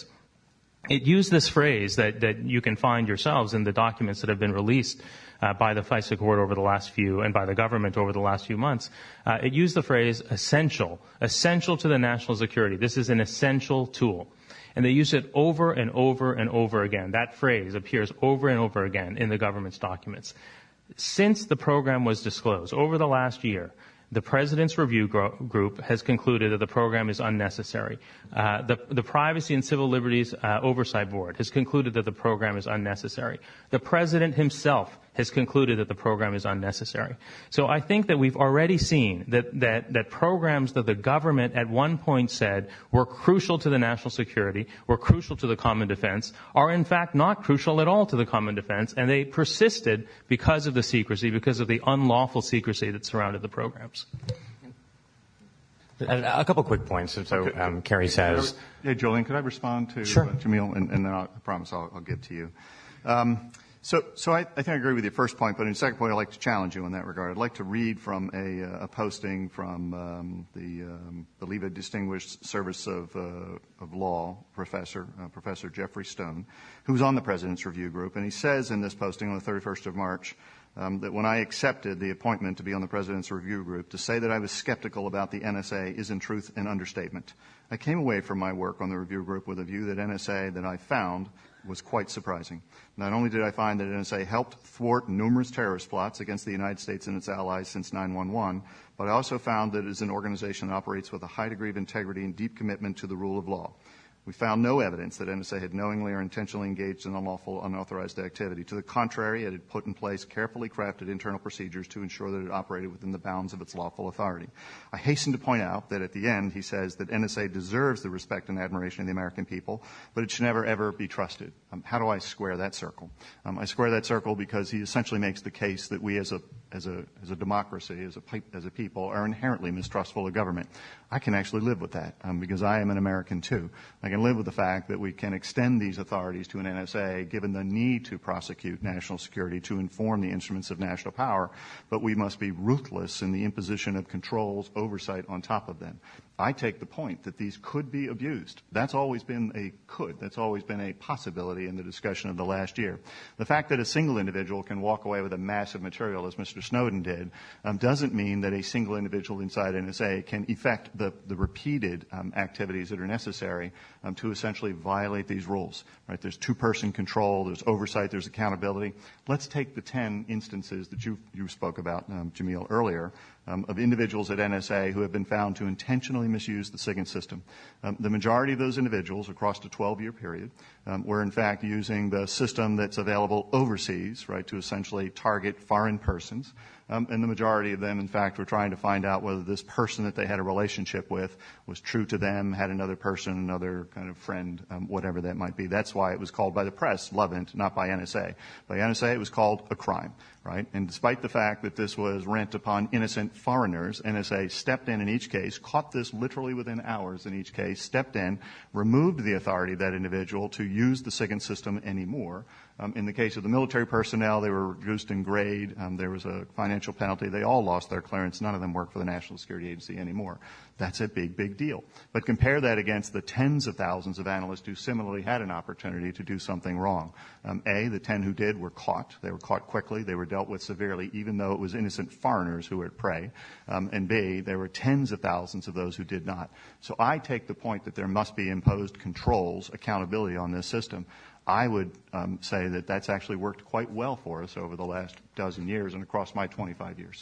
it used this phrase that, that you can find yourselves in the documents that have been released uh, by the FISA court over the last few and by the government over the last few months. Uh, it used the phrase essential, essential to the national security. This is an essential tool. And they use it over and over and over again. That phrase appears over and over again in the government's documents. Since the program was disclosed over the last year, the President's Review Group has concluded that the program is unnecessary. Uh, the, the Privacy and Civil Liberties uh, Oversight Board has concluded that the program is unnecessary. The President himself has concluded that the program is unnecessary. So I think that we've already seen that, that, that programs that the government at one point said were crucial to the national security, were crucial to the common defense, are in fact not crucial at all to the common defense, and they persisted because of the secrecy, because of the unlawful secrecy that surrounded the programs. A couple quick points. So, okay. um, Kerry says... Hey, Julian, could I respond to sure. uh, Jamil, and, and then I'll, I promise I'll, I'll give to you. Um, So, so I, I think I agree with your first point, but in the second point, I'd like to challenge you in that regard. I'd like to read from a, a posting from um, the, um, the Leva Distinguished Service of, uh, of Law professor, uh, Professor Jeffrey Stone, who's on the President's Review Group, and he says in this posting on the thirty-first of March um, that when I accepted the appointment to be on the President's Review Group, to say that I was skeptical about the N S A is in truth an understatement. I came away from my work on the Review Group with a view that N S A that I found was quite surprising. Not only did I find that N S A helped thwart numerous terrorist plots against the United States and its allies since nine one one, but I also found that it is an organization that operates with a high degree of integrity and deep commitment to the rule of law. We found no evidence that N S A had knowingly or intentionally engaged in unlawful, unauthorized activity. To the contrary, it had put in place carefully crafted internal procedures to ensure that it operated within the bounds of its lawful authority. I hasten to point out that at the end, he says that N S A deserves the respect and admiration of the American people, but it should never, ever be trusted. Um, how do I square that circle? Um, I square that circle because he essentially makes the case that we as a, as a, as a democracy, as a, as a people, are inherently mistrustful of government. I can actually live with that um, because I am an American too. I can live with the fact that we can extend these authorities to an N S A given the need to prosecute national security, to inform the instruments of national power, but we must be ruthless in the imposition of controls, oversight on top of them. I take the point that these could be abused. That's always been a could. That's always been a possibility in the discussion of the last year. The fact that a single individual can walk away with a massive material, as Mister Mister Snowden did, um, doesn't mean that a single individual inside N S A can effect the, the repeated um, activities that are necessary um, to essentially violate these rules. Right? There's two-person control, there's oversight, there's accountability. Let's take the ten instances that you you spoke about, um, Jamil, earlier, um, of individuals at N S A who have been found to intentionally misuse the SIGINT system. Um, the majority of those individuals across a twelve-year period um, were in fact using the system that's available overseas, right, to essentially target foreign persons. Um, and the majority of them, in fact, were trying to find out whether this person that they had a relationship with was true to them, had another person, another kind of friend, um, whatever that might be. That's why it was called by the press Lovent, not by N S A. By N S A, it was called a crime, right? And despite the fact that this was rent upon innocent foreigners, N S A stepped in in each case, caught this literally within hours in each case, stepped in, removed the authority of that individual to use the SIGINT system anymore. Um, in the case of the military personnel, they were reduced in grade. Um, there was a financial penalty. They all lost their clearance. None of them work for the National Security Agency anymore. That's a big, big deal. But compare that against the tens of thousands of analysts who similarly had an opportunity to do something wrong. Um, A, the ten who did were caught. They were caught quickly. They were dealt with severely, even though it was innocent foreigners who were at prey. Um, and B, there were tens of thousands of those who did not. So I take the point that there must be imposed controls, accountability on this system. I would um, say that that's actually worked quite well for us over the last dozen years and across my twenty-five years.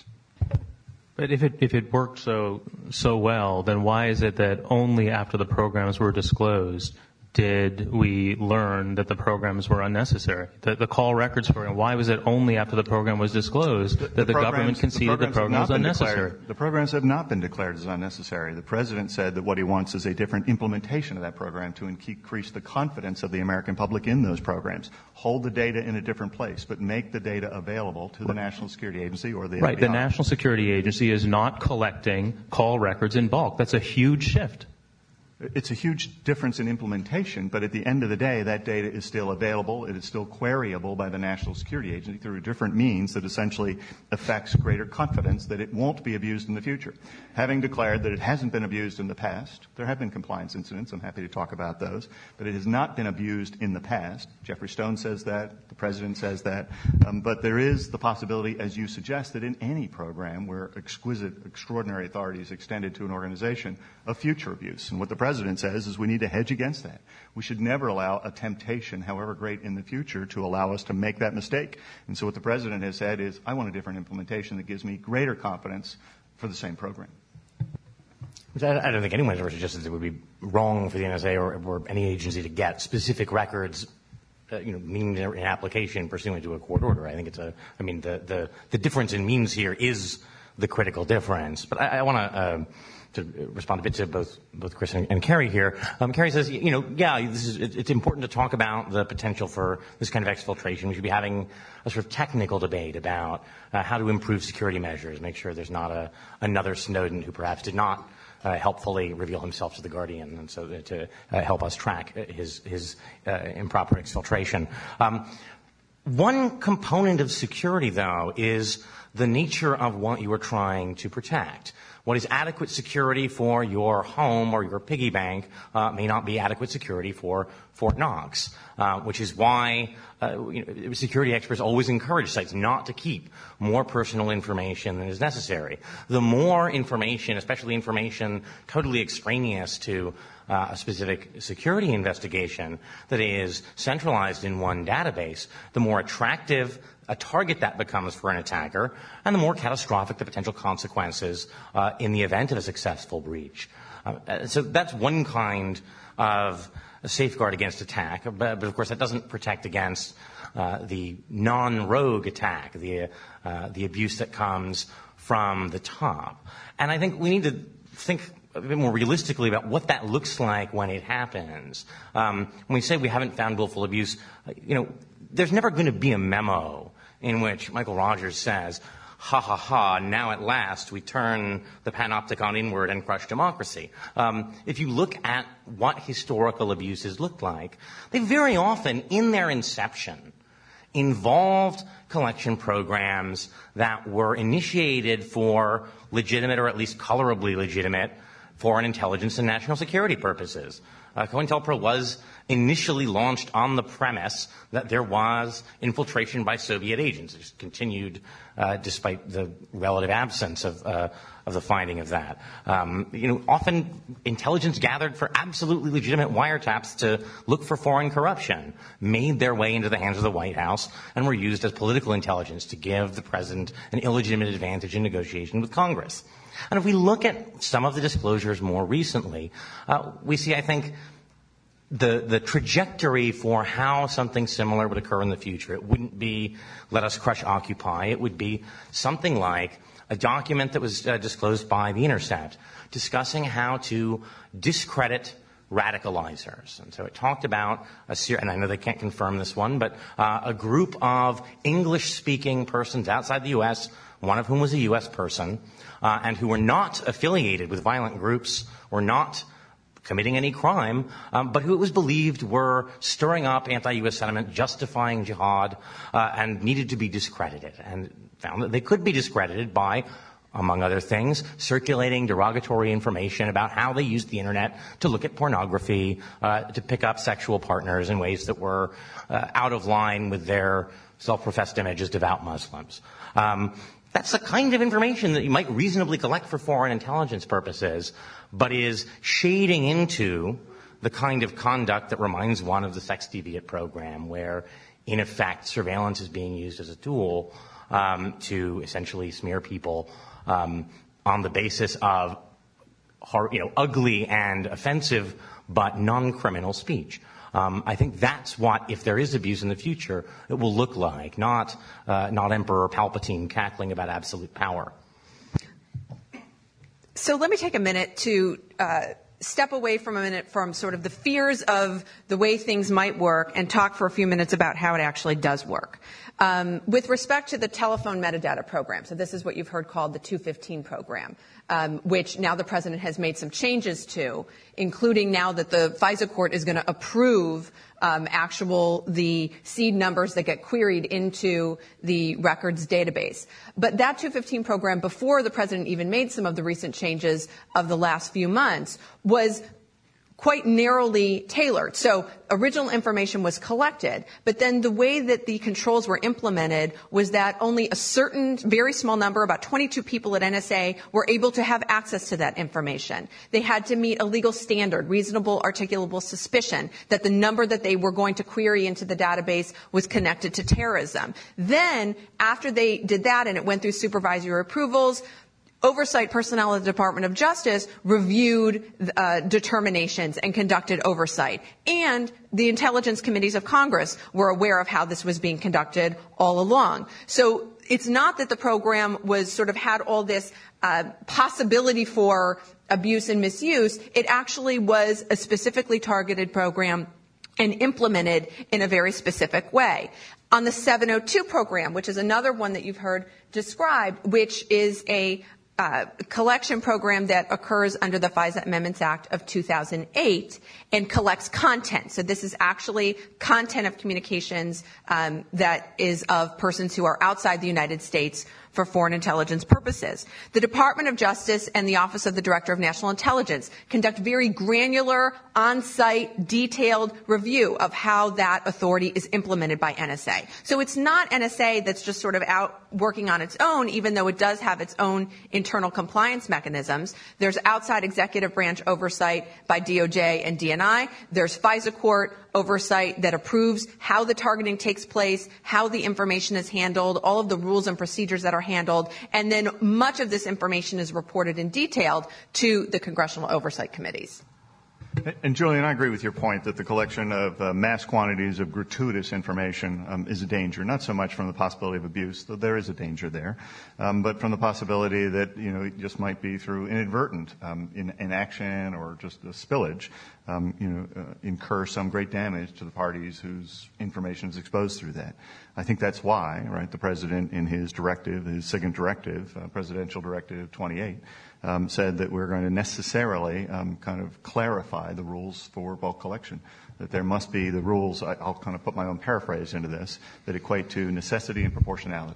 But if it if it worked so so well, then why is it that only after the programs were disclosed did we learn that the programs were unnecessary? The, the call records program, why was it only after the program was disclosed that the, the, the government conceded the, the program was unnecessary? Declared, the programs have not been declared as unnecessary. The President said that what he wants is a different implementation of that program to increase the confidence of the American public in those programs. Hold the data in a different place, but make the data available to the National Security Agency or the Right, F B I. The National Security Agency is not collecting call records in bulk. That's a huge shift. It's a huge difference in implementation, but at the end of the day, that data is still available. It is still queryable by the National Security Agency through different means that essentially affects greater confidence that it won't be abused in the future. Having declared that it hasn't been abused in the past, there have been compliance incidents. I'm happy to talk about those, but it has not been abused in the past. Jeffrey Stone says that. The President says that. Um, but there is the possibility, as you suggest, that in any program where exquisite, extraordinary authority is extended to an organization, of future abuse. And what the President says is we need to hedge against that. We should never allow a temptation, however great in the future, to allow us to make that mistake. And so what the President has said is, I want a different implementation that gives me greater confidence for the same program. I don't think anyone has ever suggested it would be wrong for the N S A or, or any agency to get specific records, uh, you know, meaning an application pursuant to a court order. I think it's a, I mean, the, the, the difference in means here is the critical difference. But I, I want to, uh, to respond a bit to both both Chris and, and Carrie here. Um, Carrie says, you know, yeah, this is it, it's important to talk about the potential for this kind of exfiltration. We should be having a sort of technical debate about uh, how to improve security measures, make sure there's not a another Snowden who perhaps did not uh, helpfully reveal himself to the Guardian, and so to uh, help us track his his uh, improper exfiltration. Um, one component of security, though, is the nature of what you are trying to protect. What is adequate security for your home or your piggy bank uh, may not be adequate security for Fort Knox, uh, which is why uh, you know, security experts always encourage sites not to keep more personal information than is necessary. The more information, especially information totally extraneous to uh, a specific security investigation that is centralized in one database, the more attractive a target that becomes for an attacker, and the more catastrophic the potential consequences uh, in the event of a successful breach. Uh, so that's one kind of a safeguard against attack, but, but of course that doesn't protect against uh, the non-rogue attack, the, uh, the abuse that comes from the top. And I think we need to think a bit more realistically about what that looks like when it happens. Um, when we say we haven't found willful abuse, you know, there's never going to be a memo in which Michael Rogers says, ha ha ha, now at last we turn the panopticon inward and crush democracy. Um, if you look at what historical abuses looked like, they very often, in their inception, involved collection programs that were initiated for legitimate or at least colorably legitimate foreign intelligence and national security purposes. Uh, COINTELPRO was initially launched on the premise that there was infiltration by Soviet agents. It just continued uh, despite the relative absence of, uh, of the finding of that. Um, you know, often intelligence gathered for absolutely legitimate wiretaps to look for foreign corruption made their way into the hands of the White House and were used as political intelligence to give the president an illegitimate advantage in negotiation with Congress. And if we look at some of the disclosures more recently, uh, we see, I think, the, the trajectory for how something similar would occur in the future. It wouldn't be, let us crush Occupy. It would be something like a document that was uh, disclosed by The Intercept discussing how to discredit radicalizers. And so it talked about, a ser- and I know they can't confirm this one, but uh, a group of English-speaking persons outside the U S, one of whom was a U S person, uh, and who were not affiliated with violent groups or not committing any crime, um, but who it was believed were stirring up anti-U S sentiment, justifying jihad, uh, and needed to be discredited, and found that they could be discredited by, among other things, circulating derogatory information about how they used the internet to look at pornography, uh, to pick up sexual partners in ways that were uh, out of line with their self-professed image as devout Muslims. Um, That's the kind of information that you might reasonably collect for foreign intelligence purposes, but is shading into the kind of conduct that reminds one of the Sex Deviant program, where, in effect, surveillance is being used as a tool um, to essentially smear people um, on the basis of, you know, ugly and offensive but non-criminal speech. Um, I think that's what, if there is abuse in the future, it will look like, not uh, not Emperor Palpatine cackling about absolute power. So let me take a minute to uh, step away from a minute from sort of the fears of the way things might work and talk for a few minutes about how it actually does work. Um, with respect to the telephone metadata program, so this is what you've heard called the two fifteen program, um, which now the president has made some changes to, including now that the FISA court is going to approve um, actual the seed numbers that get queried into the records database. But that two fifteen program, before the president even made some of the recent changes of the last few months, was quite narrowly tailored. So original information was collected, but then the way that the controls were implemented was that only a certain very small number, about twenty-two people at N S A, were able to have access to that information. They had to meet a legal standard, reasonable articulable suspicion, that the number that they were going to query into the database was connected to terrorism. Then, after they did that and it went through supervisory approvals, oversight personnel at the Department of Justice reviewed uh, determinations and conducted oversight. And the intelligence committees of Congress were aware of how this was being conducted all along. So it's not that the program was sort of had all this uh, possibility for abuse and misuse. It actually was a specifically targeted program and implemented in a very specific way. On the seven oh two program, which is another one that you've heard described, which is a Uh, collection program that occurs under the FISA Amendments Act of two thousand eight and collects content. So this is actually content of communications um, that is of persons who are outside the United States for foreign intelligence purposes. The Department of Justice and the Office of the Director of National Intelligence conduct very granular, on-site, detailed review of how that authority is implemented by N S A. So it's not N S A that's just sort of out working on its own, even though it does have its own internal compliance mechanisms. There's outside executive branch oversight by D O J and D N I. There's FISA court oversight that approves how the targeting takes place, how the information is handled, all of the rules and procedures that are handled, and then much of this information is reported and detailed to the congressional oversight committees. And Julian, I agree with your point that the collection of uh, mass quantities of gratuitous information um, is a danger, not so much from the possibility of abuse, though there is a danger there, um, but from the possibility that, you know, it just might be through inadvertent um, in, inaction or just a spillage, um, you know, uh, incur some great damage to the parties whose information is exposed through that. I think that's why, right, the President in his directive, his SIGINT directive, uh, Presidential Directive twenty-eight, Um, said that we're going to necessarily um, kind of clarify the rules for bulk collection, that there must be the rules, I, I'll kind of put my own paraphrase into this, that equate to necessity and proportionality.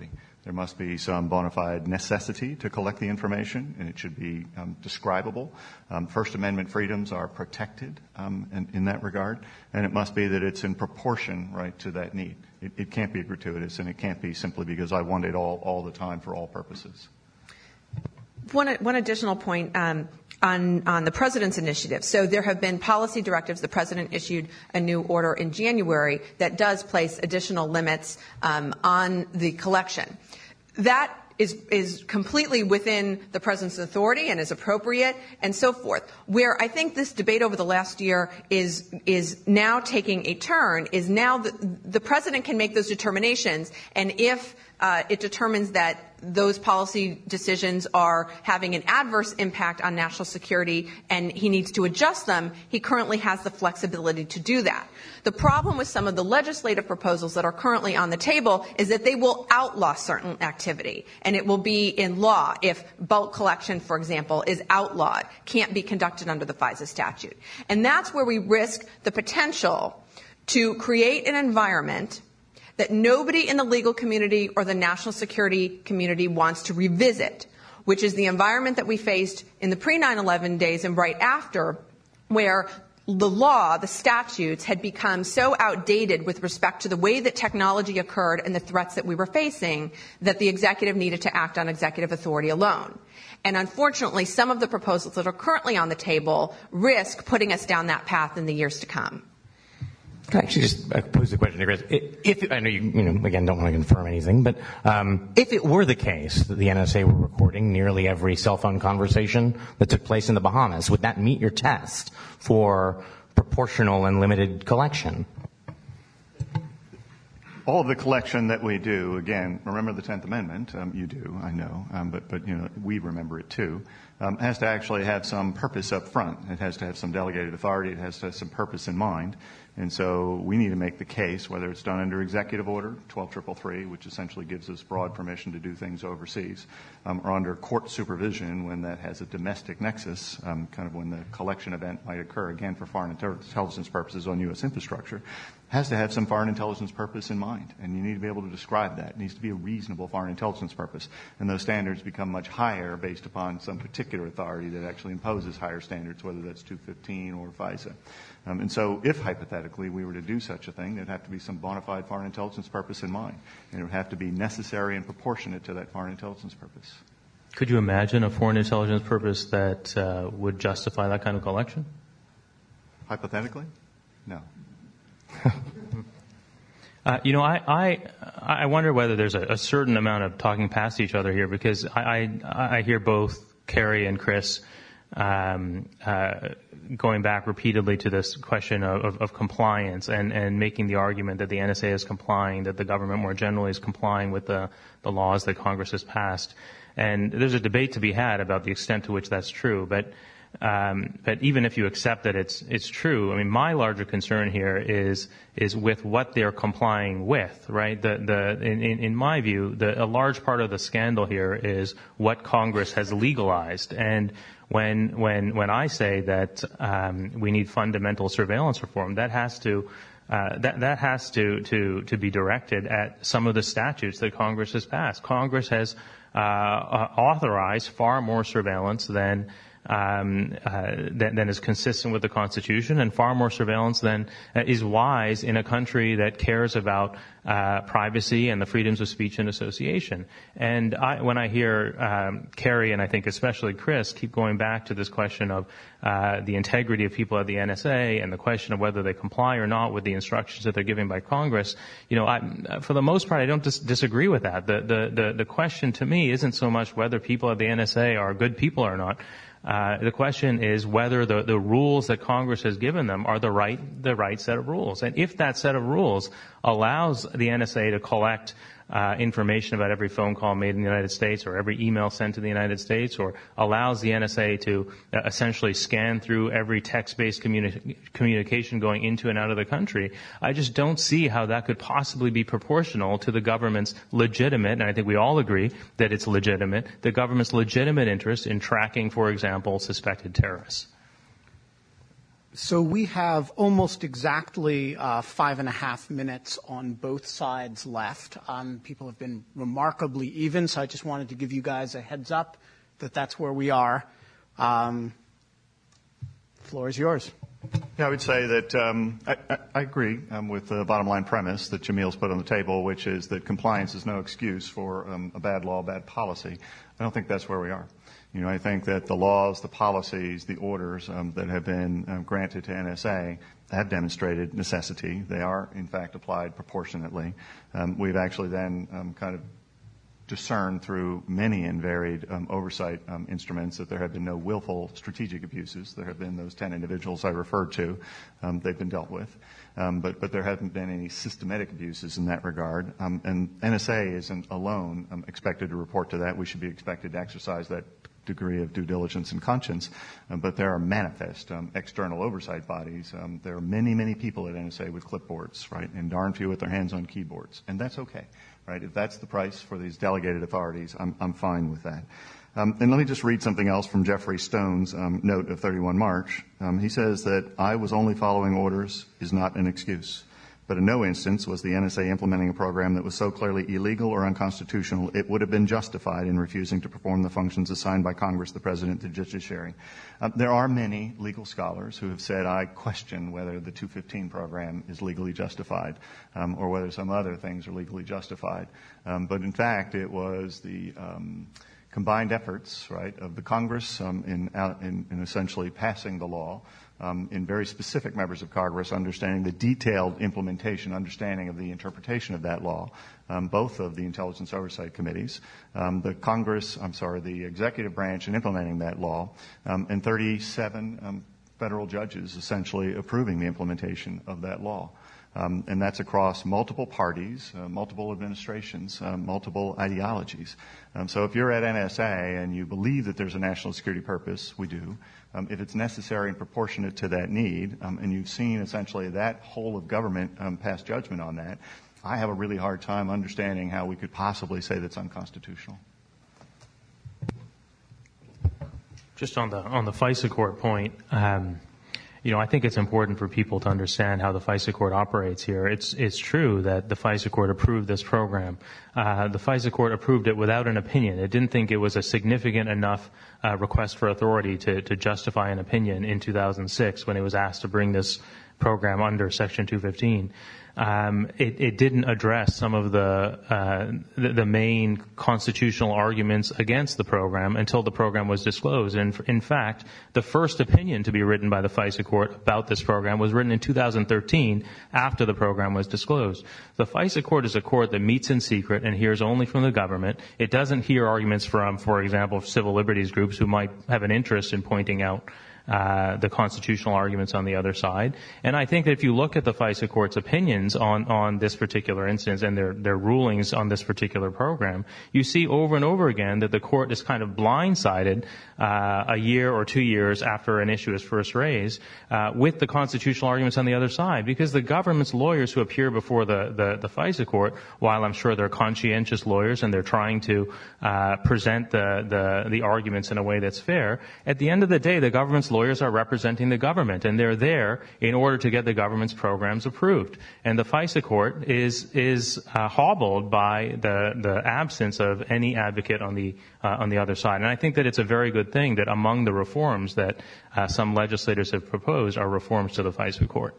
There must be some bona fide necessity to collect the information, and it should be um, describable. Um, First Amendment freedoms are protected um, in, in that regard, and it must be that it's in proportion, right, to that need. It, it can't be gratuitous, and it can't be simply because I want it all all the time for all purposes. One, one additional point um, on, on the President's initiative. So there have been policy directives. The President issued a new order in January that does place additional limits um, on the collection. That is, is completely within the President's authority and is appropriate and so forth. Where I think this debate over the last year is, is now taking a turn is now the, the President can make those determinations, and if uh, it determines that those policy decisions are having an adverse impact on national security and he needs to adjust them, he currently has the flexibility to do that. The problem with some of the legislative proposals that are currently on the table is that they will outlaw certain activity, and it will be in law if bulk collection, for example, is outlawed, can't be conducted under the FISA statute. And that's where we risk the potential to create an environment that nobody in the legal community or the national security community wants to revisit, which is the environment that we faced in the pre nine eleven days and right after, where the law, the statutes, had become so outdated with respect to the way that technology occurred and the threats that we were facing that the executive needed to act on executive authority alone. And unfortunately, some of the proposals that are currently on the table risk putting us down that path in the years to come. Can I actually just pose the question to Chris? If, I know you, you know, again, don't want to confirm anything, but um, if it were the case that the N S A were recording nearly every cell phone conversation that took place in the Bahamas, would that meet your test for proportional and limited collection? All of the collection that we do, again, remember the tenth Amendment, um, you do, I know, um, but, but, you know, we remember it too, um, has to actually have some purpose up front. It has to have some delegated authority. It has to have some purpose in mind. And so we need to make the case, whether it's done under executive order, twelve thirty-three, which essentially gives us broad permission to do things overseas, um, or under court supervision when that has a domestic nexus, um, kind of when the collection event might occur, again, for foreign intelligence purposes on U S infrastructure, has to have some foreign intelligence purpose in mind. And you need to be able to describe that. It needs to be a reasonable foreign intelligence purpose. And those standards become much higher based upon some particular authority that actually imposes higher standards, whether that's two fifteen or FISA. Um, and so if, hypothetically, we were to do such a thing, there'd have to be some bona fide foreign intelligence purpose in mind. And it would have to be necessary and proportionate to that foreign intelligence purpose. Could you imagine a foreign intelligence purpose that uh, would justify that kind of collection? Hypothetically? No. Uh, you know, I, I I wonder whether there's a, a certain amount of talking past each other here, because I I, I hear both Kerry and Chris um, uh, going back repeatedly to this question of, of, of compliance and, and making the argument that the N S A is complying, that the government more generally is complying with the, the laws that Congress has passed. And there's a debate to be had about the extent to which that's true, but Um, but even if you accept that it's it's true, I mean, my larger concern here is is with what they're complying with, right? The the in, in, in my view, the, a large part of the scandal here is what Congress has legalized. And when when when I say that um, we need fundamental surveillance reform, that has to uh, that that has to to to be directed at some of the statutes that Congress has passed. Congress has uh, authorized far more surveillance than. Um, uh, than, than is consistent with the Constitution, and far more surveillance than uh, is wise in a country that cares about uh, privacy and the freedoms of speech and association. And I, when I hear um, Kerry and I think especially Chris keep going back to this question of uh, the integrity of people at the N S A and the question of whether they comply or not with the instructions that they're given by Congress, you know, I, for the most part, I don't dis- disagree with that. The, the the the question to me isn't so much whether people at the N S A are good people or not. Uh, the question is whether the, the rules that Congress has given them are the right the right set of rules. And if that set of rules allows the N S A to collect uh, information about every phone call made in the United States or every email sent to the United States, or allows the N S A to uh, essentially scan through every text-based communi- communication going into and out of the country, I just don't see how that could possibly be proportional to the government's legitimate, and I think we all agree that it's legitimate, the government's legitimate interest in tracking, for example, suspected terrorists. So we have almost exactly uh, five and a half minutes on both sides left. Um, people have been remarkably even, so I just wanted to give you guys a heads up that that's where we are. Um, floor is yours. Yeah, I would say that um, I, I, I agree um, with the bottom line premise that Jamil's put on the table, which is that compliance is no excuse for um, a bad law, bad policy. I don't think that's where we are. You know, I think that the laws, the policies, the orders um, that have been um, granted to N S A have demonstrated necessity. They are, in fact, applied proportionately. Um, we've actually then um, kind of discerned through many and varied um, oversight um, instruments that there have been no willful strategic abuses. There have been those ten individuals I referred to. Um, they've been dealt with. Um, but, but there haven't been any systematic abuses in that regard. Um, and N S A isn't alone um, expected to report to that. We should be expected to exercise that degree of due diligence and conscience. Um, but there are manifest um, external oversight bodies. Um, there are many, many people at N S A with clipboards, right, and darn few with their hands on keyboards. And that's okay, right? If that's the price for these delegated authorities, I'm, I'm fine with that. Um, and let me just read something else from Jeffrey Stone's um, note of thirty-one March. Um, he says that I was only following orders is not an excuse, but in no instance was the N S A implementing a program that was so clearly illegal or unconstitutional it would have been justified in refusing to perform the functions assigned by Congress, the President, the judiciary. Uh, there are many legal scholars who have said, I question whether the two fifteen program is legally justified um, or whether some other things are legally justified. Um, but in fact, it was the um, combined efforts, right, of the Congress um, in, in, in essentially passing the law, um, in very specific members of Congress understanding the detailed implementation, understanding of the interpretation of that law, um, both of the Intelligence Oversight Committees, um, the Congress, I'm sorry, the executive branch in implementing that law, um, and thirty-seven um, federal judges essentially approving the implementation of that law. Um, and that's across multiple parties, uh, multiple administrations, uh, multiple ideologies. Um, so if you're at N S A and you believe that there's a national security purpose, we do. Um, if it's necessary and proportionate to that need, um, and you've seen essentially that whole of government um, pass judgment on that, I have a really hard time understanding how we could possibly say that's unconstitutional. Just on the on the FISA court point, um, you know, I think it's important for people to understand how the FISA court operates here. It's it's true that the FISA court approved this program. Uh, the FISA court approved it without an opinion. It didn't think it was a significant enough uh, request for authority to, to justify an opinion in two thousand six when it was asked to bring this program under Section two fifteen. Um, it, it didn't address some of the, uh, the the main constitutional arguments against the program until the program was disclosed. And in fact, the first opinion to be written by the FISA court about this program was written in two thousand thirteen after the program was disclosed. The FISA court is a court that meets in secret and hears only from the government. It doesn't hear arguments from, for example, civil liberties groups who might have an interest in pointing out Uh, the constitutional arguments on the other side. And I think that if you look at the FISA court's opinions on, on this particular instance and their, their rulings on this particular program, you see over and over again that the court is kind of blindsided uh, a year or two years after an issue is first raised uh, with the constitutional arguments on the other side, because the government's lawyers who appear before the, the, the FISA court, while I'm sure they're conscientious lawyers and they're trying to uh, present the, the, the arguments in a way that's fair, at the end of the day, the government's lawyers Lawyers are representing the government, and they're there in order to get the government's programs approved. And the FISA court is is uh, hobbled by the the absence of any advocate on the uh, on the other side. And I think that it's a very good thing that among the reforms that uh, some legislators have proposed are reforms to the FISA court.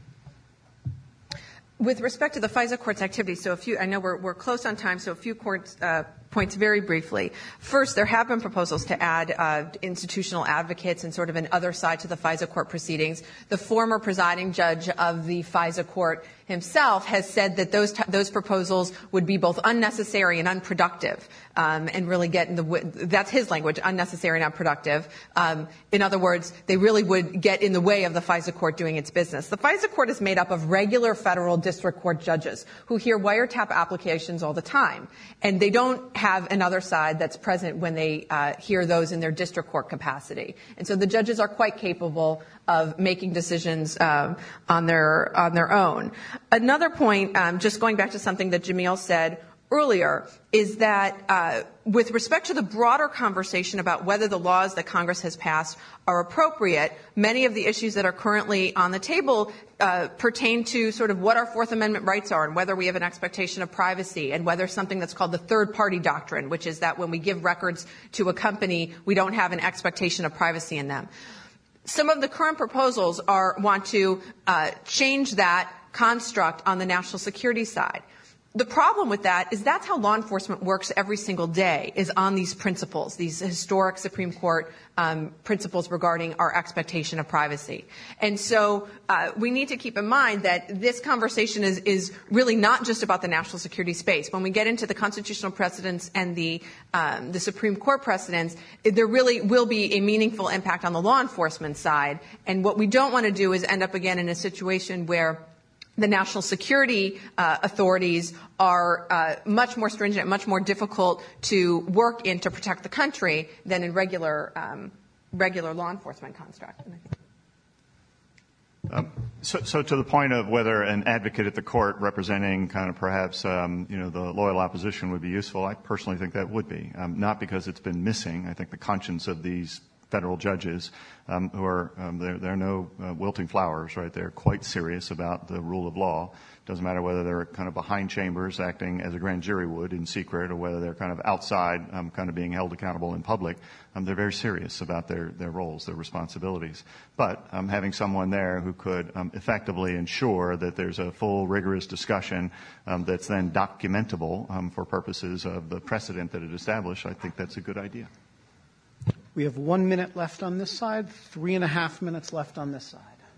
With respect to the FISA court's activity, so a few, I know we're, we're close on time, so a few courts, uh, points very briefly. First, there have been proposals to add uh, institutional advocates and sort of an other side to the FISA court proceedings. The former presiding judge of the FISA court himself has said that those t- those proposals would be both unnecessary and unproductive, um, and really get in the w- that's his language, unnecessary and unproductive. Um, in other words, they really would get in the way of the FISA court doing its business. The FISA court is made up of regular federal district court judges who hear wiretap applications all the time, and they don't have another side that's present when they uh, hear those in their district court capacity. And so the judges are quite capable of making decisions um, on their on their own. Another point, um, just going back to something that Jamil said earlier is that uh, with respect to the broader conversation about whether the laws that Congress has passed are appropriate, many of the issues that are currently on the table uh, pertain to sort of what our Fourth Amendment rights are and whether we have an expectation of privacy and whether something that's called the third-party doctrine, which is that when we give records to a company, we don't have an expectation of privacy in them. Some of the current proposals are want to uh, change that construct on the national security side. The problem with that is that's how law enforcement works every single day, is on these principles, these historic Supreme Court um, principles regarding our expectation of privacy. And so uh, we need to keep in mind that this conversation is, is really not just about the national security space. When we get into the constitutional precedents and the, um, the Supreme Court precedents, there really will be a meaningful impact on the law enforcement side. And what we don't want to do is end up again in a situation where the national security uh, authorities are uh, much more stringent, much more difficult to work in to protect the country than in regular um, regular law enforcement construct. Um, so, so to the point of whether an advocate at the court representing kind of perhaps um, you know the loyal opposition would be useful, I personally think that would be. Um, not because it's been missing. I think the conscience of these federal judges um, who are um, they're, they're no uh, wilting flowers, right? They're quite serious about the rule of law. Doesn't matter whether they're kind of behind chambers acting as a grand jury would in secret or whether they're kind of outside um, kind of being held accountable in public. Um, they're very serious about their, their roles, their responsibilities. But um, having someone there who could um, effectively ensure that there's a full, rigorous discussion um, that's then documentable um, for purposes of the precedent that it established, I think that's a good idea. We have one minute left on this side, three and a half minutes left on this side.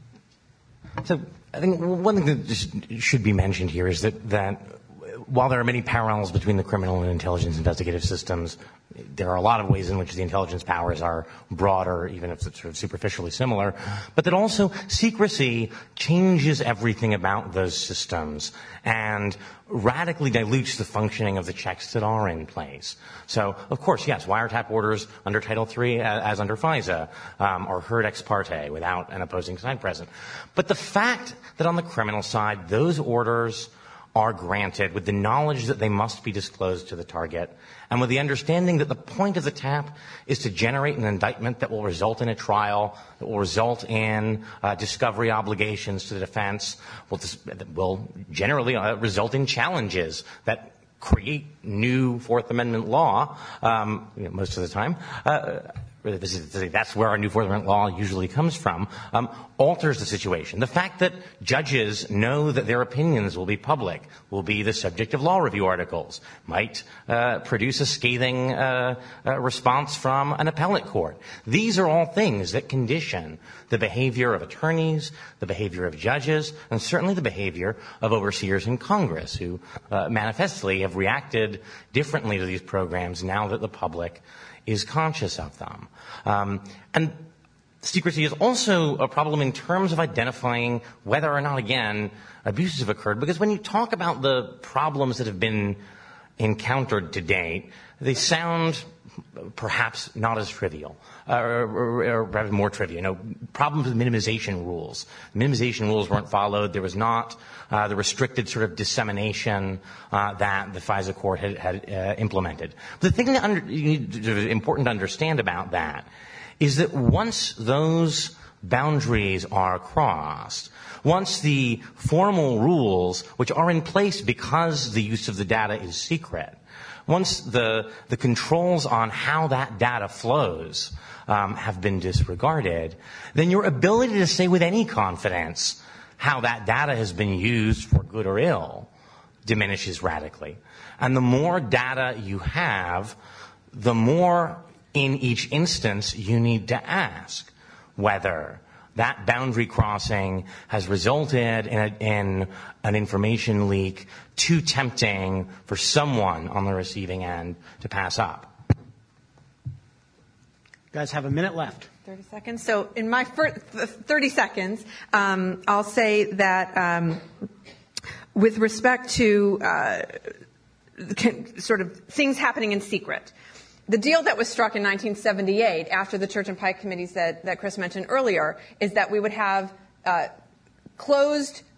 So I think one thing that just should be mentioned here is that, that while there are many parallels between the criminal and intelligence investigative systems, there are a lot of ways in which the intelligence powers are broader, even if it's sort of superficially similar, but that also secrecy changes everything about those systems and radically dilutes the functioning of the checks that are in place. So, of course, yes, wiretap orders under Title three, as under FISA, um, are heard ex parte without an opposing side present. But the fact that on the criminal side, those orders are granted with the knowledge that they must be disclosed to the target and with the understanding that the point of the tap is to generate an indictment that will result in a trial, that will result in uh, discovery obligations to the defense, will, dis- will generally uh, result in challenges that create new Fourth Amendment law, um, you know, most of the time. Uh, That's where our new Fourth Amendment law usually comes from, um, alters the situation. The fact that judges know that their opinions will be public, will be the subject of law review articles, might uh, produce a scathing uh, uh, response from an appellate court. These are all things that condition the behavior of attorneys, the behavior of judges, and certainly the behavior of overseers in Congress, who uh, manifestly have reacted differently to these programs now that the public is conscious of them. Um, and secrecy is also a problem in terms of identifying whether or not, again, abuses have occurred, because when you talk about the problems that have been encountered to date, they sound perhaps not as trivial, uh, or, or, or rather more trivial. You know, problems with minimization rules. Minimization rules weren't followed. There was not uh, the restricted sort of dissemination uh, that the FISA court had, had uh, implemented. But the thing that under, you need to, important to understand about that is that once those boundaries are crossed, once the formal rules, which are in place because the use of the data is secret, once the, the controls on how that data flows um, have been disregarded, then your ability to say with any confidence how that data has been used for good or ill diminishes radically. And the more data you have, the more in each instance you need to ask whether that boundary crossing has resulted in, a, in an information leak too tempting for someone on the receiving end to pass up. You guys have a minute left. thirty seconds. So in my first thirty seconds, um, I'll say that um, with respect to uh, sort of things happening in secret, the deal that was struck in nineteen seventy-eight after the Church and Pike committees that, that Chris mentioned earlier is that we would have uh, closed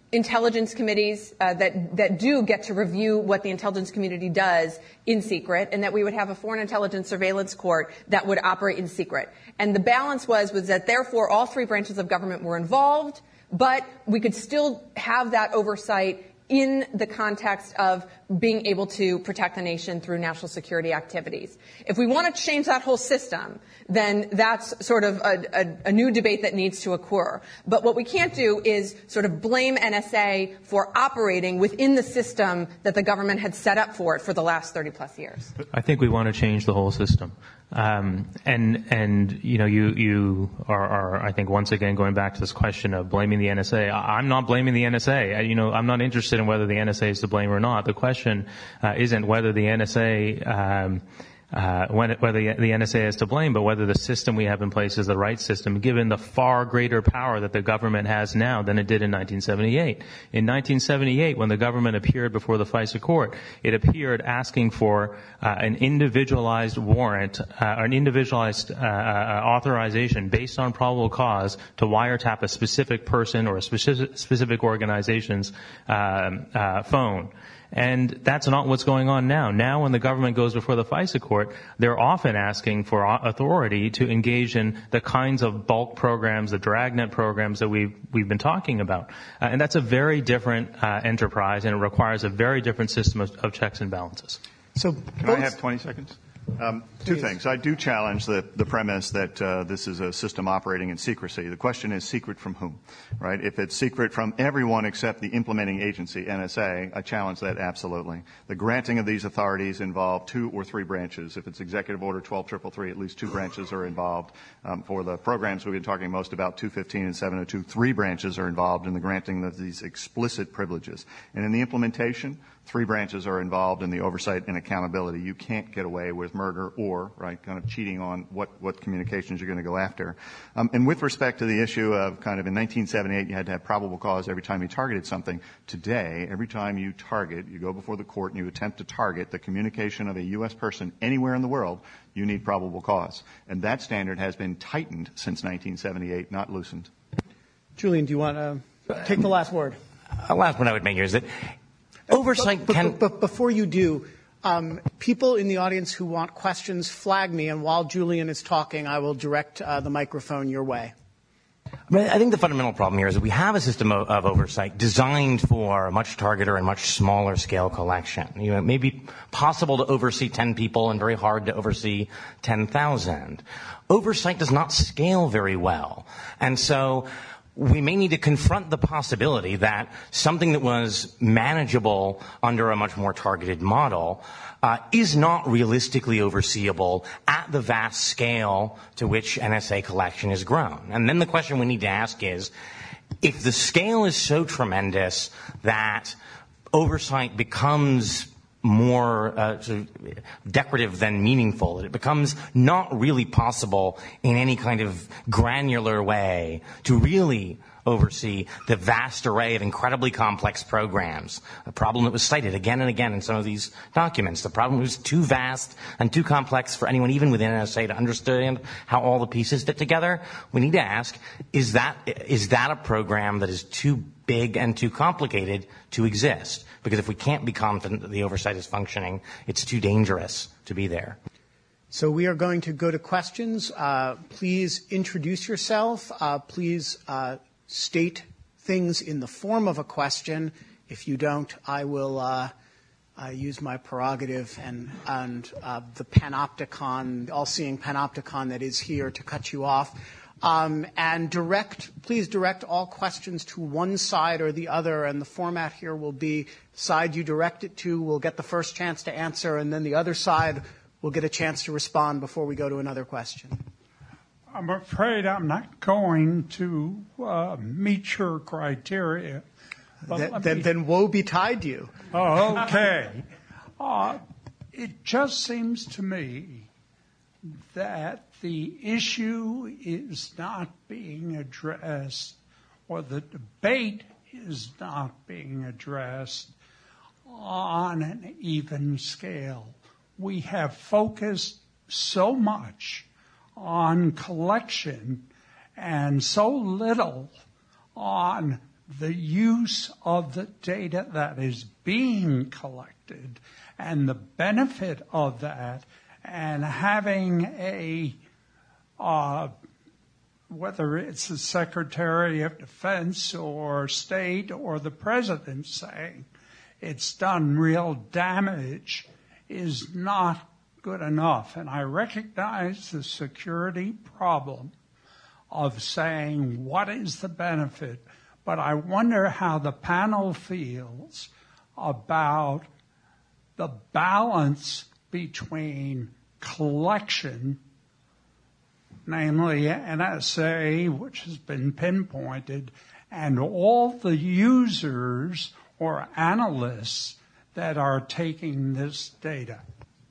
intelligence committees uh, that that do get to review what the intelligence community does in secret, and that we would have a foreign intelligence surveillance court that would operate in secret. And the balance was was that therefore all three branches of government were involved, but we could still have that oversight in the context of being able to protect the nation through national security activities. If we want to change that whole system, then that's sort of a, a, a new debate that needs to occur. But what we can't do is sort of blame N S A for operating within the system that the government had set up for it for the last thirty plus years. I think we want to change the whole system. Um, and, and, you know, you, you are, are, I think, once again going back to this question of blaming the N S A. I, I'm not blaming the N S A. I, you know, I'm not interested in whether the N S A is to blame or not. The question, uh, isn't whether the N S A, um, Uh, when it, whether the N S A is to blame, but whether the system we have in place is the right system, given the far greater power that the government has now than it did in nineteen seventy-eight. In nineteen seventy-eight, when the government appeared before the FISA court, it appeared asking for uh, an individualized warrant, uh, or an individualized uh, uh, authorization based on probable cause to wiretap a specific person or a specific, specific organization's um, uh, phone. And that's not what's going on now. Now when the government goes before the FISA court, they're often asking for authority to engage in the kinds of bulk programs, the dragnet programs that we've, we've been talking about. Uh, and that's a very different uh, enterprise, and it requires a very different system of, of checks and balances. So Can I have twenty seconds? Um, two Please. things. I do challenge the, the premise that uh, this is a system operating in secrecy. The question is secret from whom, right? If it's secret from everyone except the implementing agency, N S A, I challenge that absolutely. The granting of these authorities involve two or three branches. If it's Executive Order twelve thirty-three, at least two branches are involved. Um, for the programs we've been talking most about, two fifteen and seven oh two, three branches are involved in the granting of these explicit privileges. And in the implementation, three branches are involved in the oversight and accountability. You can't get away with murder or, right, kind of cheating on what, what communications you're going to go after. Um, and with respect to the issue of kind of in nineteen seventy-eight, you had to have probable cause every time you targeted something. Today, every time you target, you go before the court and you attempt to target the communication of a U S person anywhere in the world, you need probable cause. And that standard has been tightened since nineteen seventy-eight, not loosened. Julian, do you want to take the last word? The last one I would make here is that oversight but, can... But, but, but before you do, um, people in the audience who want questions, flag me, and while Julian is talking, I will direct uh, the microphone your way. But I think the fundamental problem here is that we have a system of, of oversight designed for a much targeter and much smaller scale collection. You know, it may be possible to oversee ten people and very hard to oversee ten thousand. Oversight does not scale very well. And so we may need to confront the possibility that something that was manageable under a much more targeted model uh, is not realistically overseeable at the vast scale to which N S A collection has grown. And then the question we need to ask is, if the scale is so tremendous that oversight becomes more uh, sort of decorative than meaningful, that it becomes not really possible in any kind of granular way to really oversee the vast array of incredibly complex programs. A problem that was cited again and again in some of these documents. The problem was too vast and too complex for anyone even within N S A to understand how all the pieces fit together. We need to ask, is that, is that a program that is too big and too complicated to exist? Because if we can't be confident that the oversight is functioning, it's too dangerous to be there. So we are going to go to questions. Uh, please introduce yourself. Uh, please uh, state things in the form of a question. If you don't, I will uh, uh, use my prerogative and, and uh, the panopticon, all-seeing panopticon that is here to cut you off. Um, and direct, please direct all questions to one side or the other, and the format here will be the side you direct it to will get the first chance to answer, and then the other side will get a chance to respond before we go to another question. I'm afraid I'm not going to uh, meet your criteria. Th- then, me... then woe betide you. Oh, okay. uh, it just seems to me that the issue is not being addressed, or the debate is not being addressed on an even scale. We have focused so much on collection and so little on the use of the data that is being collected and the benefit of that, and having a, uh, whether it's the Secretary of Defense or State or the President saying it's done real damage is not good enough. And I recognize the security problem of saying what is the benefit, but I wonder how the panel feels about the balance between collection, namely N S A, which has been pinpointed, and all the users or analysts that are taking this data.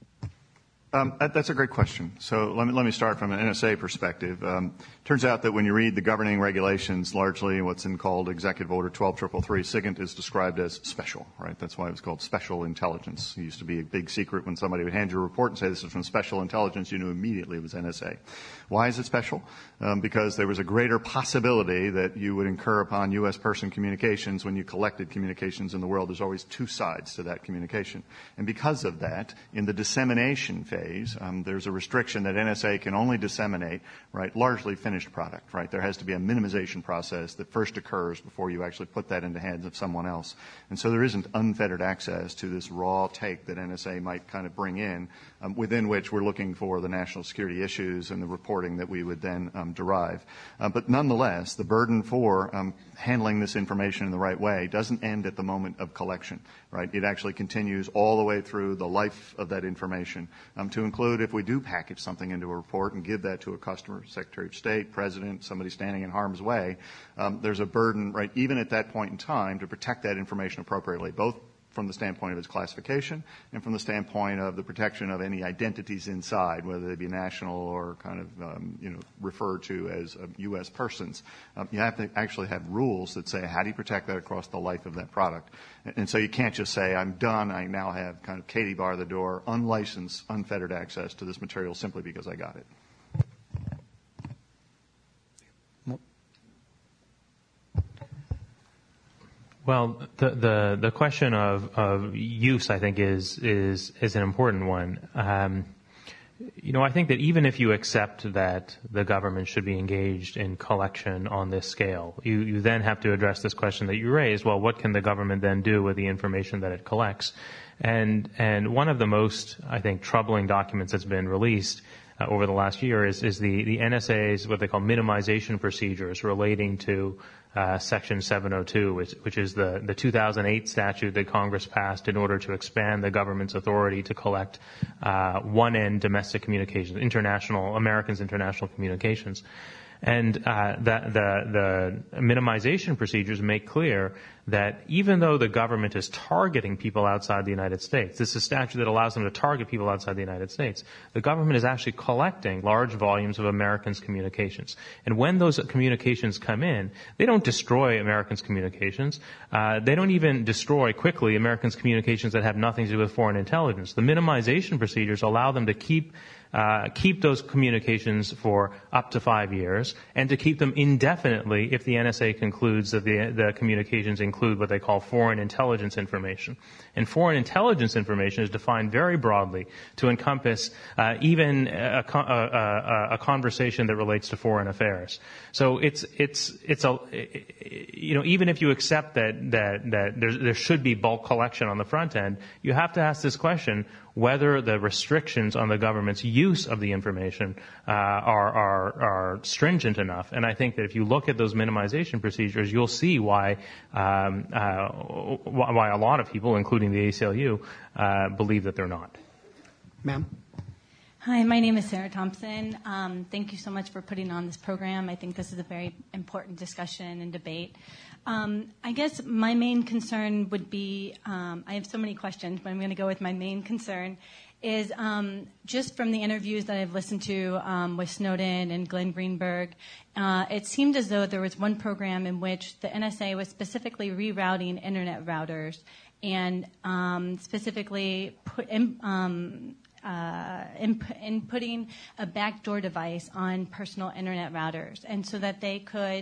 Um, that, that's a great question. So let me, let me start from an N S A perspective. Um, turns out that when you read the governing regulations, largely what's in called Executive Order twelve thirty-three, SIGINT is described as special, right? That's why it was called special intelligence. It used to be a big secret when somebody would hand you a report and say this is from special intelligence, you knew immediately it was N S A. Why is it special? Um, because there was a greater possibility that you would incur upon U S person communications when you collected communications in the world. There's always two sides to that communication. And because of that, in the dissemination phase, um, there's a restriction that N S A can only disseminate, right, largely finished product, right? There has to be a minimization process that first occurs before you actually put that into hands of someone else. And so there isn't unfettered access to this raw take that N S A might kind of bring in, um, within which we're looking for the national security issues and the reporting that we would then um, derive. Uh, but nonetheless, the burden for um, handling this information in the right way doesn't end at the moment of collection, right? It actually continues all the way through the life of that information, um, to include if we do package something into a report and give that to a customer, Secretary of State, President, somebody standing in harm's way, um, there's a burden, right, even at that point in time to protect that information appropriately, both from the standpoint of its classification and from the standpoint of the protection of any identities inside, whether they be national or kind of, um, you know, referred to as uh, U S persons. Um, you have to actually have rules that say how do you protect that across the life of that product. And, and so you can't just say, I'm done, I now have kind of Katie bar the door, unlicensed, unfettered access to this material simply because I got it. Well, the, the, the question of, of use, I think, is, is, is an important one. Um, you know, I think that even if you accept that the government should be engaged in collection on this scale, you, you then have to address this question that you raised. Well, what can the government then do with the information that it collects? And, and one of the most, I think, troubling documents that's been released uh, over the last year is, is the, the N S A's, what they call minimization procedures relating to Uh, Section seven oh two, which, which is the, the two thousand eight statute that Congress passed in order to expand the government's authority to collect uh, one-end domestic communications, international, Americans' international communications. And uh, the, the, the minimization procedures make clear that even though the government is targeting people outside the United States, this is a statute that allows them to target people outside the United States, the government is actually collecting large volumes of Americans' communications. And when those communications come in, they don't destroy Americans' communications. Uh, they don't even destroy quickly Americans' communications that have nothing to do with foreign intelligence. The minimization procedures allow them to keep Uh, keep those communications for up to five years and to keep them indefinitely if the N S A concludes that the, the communications include what they call foreign intelligence information. And foreign intelligence information is defined very broadly to encompass uh, even a, a, a, a conversation that relates to foreign affairs. So it's it's it's a you know even if you accept that that that there, there should be bulk collection on the front end, you have to ask this question: whether the restrictions on the government's use of the information uh, are, are, are stringent enough. And I think that if you look at those minimization procedures, you'll see why um, uh, why a lot of people, including the A C L U, uh, believe that they're not. Ma'am. Hi, my name is Sarah Thompson. Um, thank you so much for putting on this program. I think this is a very important discussion and debate. Um, I guess my main concern would be, um, I have so many questions, but I'm going to go with my main concern, is um, just from the interviews that I've listened to um, with Snowden and Glenn Greenberg, uh, it seemed as though there was one program in which the N S A was specifically rerouting internet routers and um, specifically put in, um, Uh, inp- inputting a backdoor device on personal internet routers, and so that they could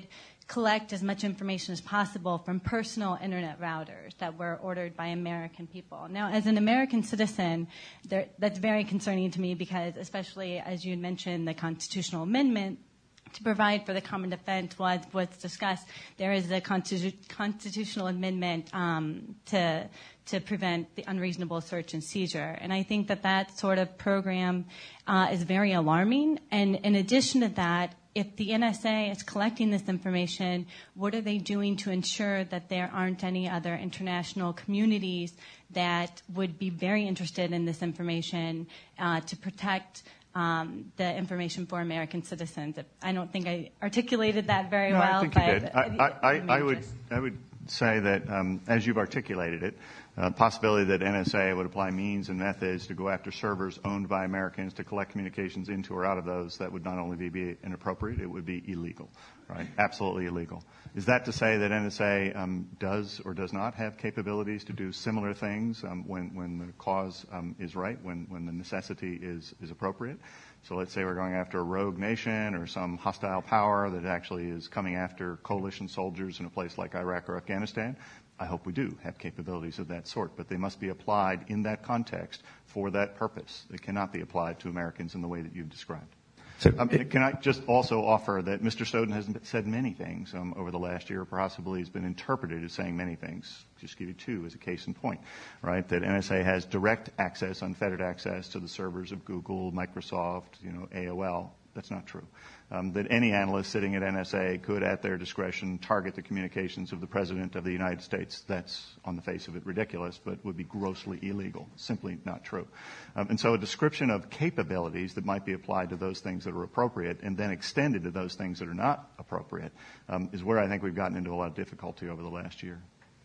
collect as much information as possible from personal internet routers that were ordered by American people. Now, as an American citizen, there, that's very concerning to me because, especially as you had mentioned, the constitutional amendment to provide for the common defense was was discussed. There is a constitu- constitutional amendment um, to to prevent the unreasonable search and seizure, and I think that that sort of program uh, is very alarming. And in addition to that, if the N S A is collecting this information, what are they doing to ensure that there aren't any other international communities that would be very interested in this information uh, to protect Um, the information for American citizens? I don't think I articulated that very no, well. I think but you did. I, I, I, I would I would say that um, as you've articulated it, uh, possibility that N S A would apply means and methods to go after servers owned by Americans to collect communications into or out of those, that would not only be inappropriate, it would be illegal, right? Absolutely illegal. Is that to say that N S A um, does or does not have capabilities to do similar things um, when, when the cause um, is right, when, when the necessity is, is appropriate? So let's say we're going after a rogue nation or some hostile power that actually is coming after coalition soldiers in a place like Iraq or Afghanistan. I hope we do have capabilities of that sort, but they must be applied in that context for that purpose. They cannot be applied to Americans in the way that you've described. So, um, it, can I just also offer that Mister Snowden has said many things um, over the last year, possibly has been interpreted as saying many things. Just give you two as a case in point, right? That N S A has direct access, unfettered access to the servers of Google, Microsoft, you know, A O L. That's not true. Um, that any analyst sitting at N S A could, at their discretion, target the communications of the President of the United States. That's, on the face of it, ridiculous, but would be grossly illegal. Simply not true. Um, and so a description of capabilities that might be applied to those things that are appropriate and then extended to those things that are not appropriate um, is where I think we've gotten into a lot of difficulty over the last year.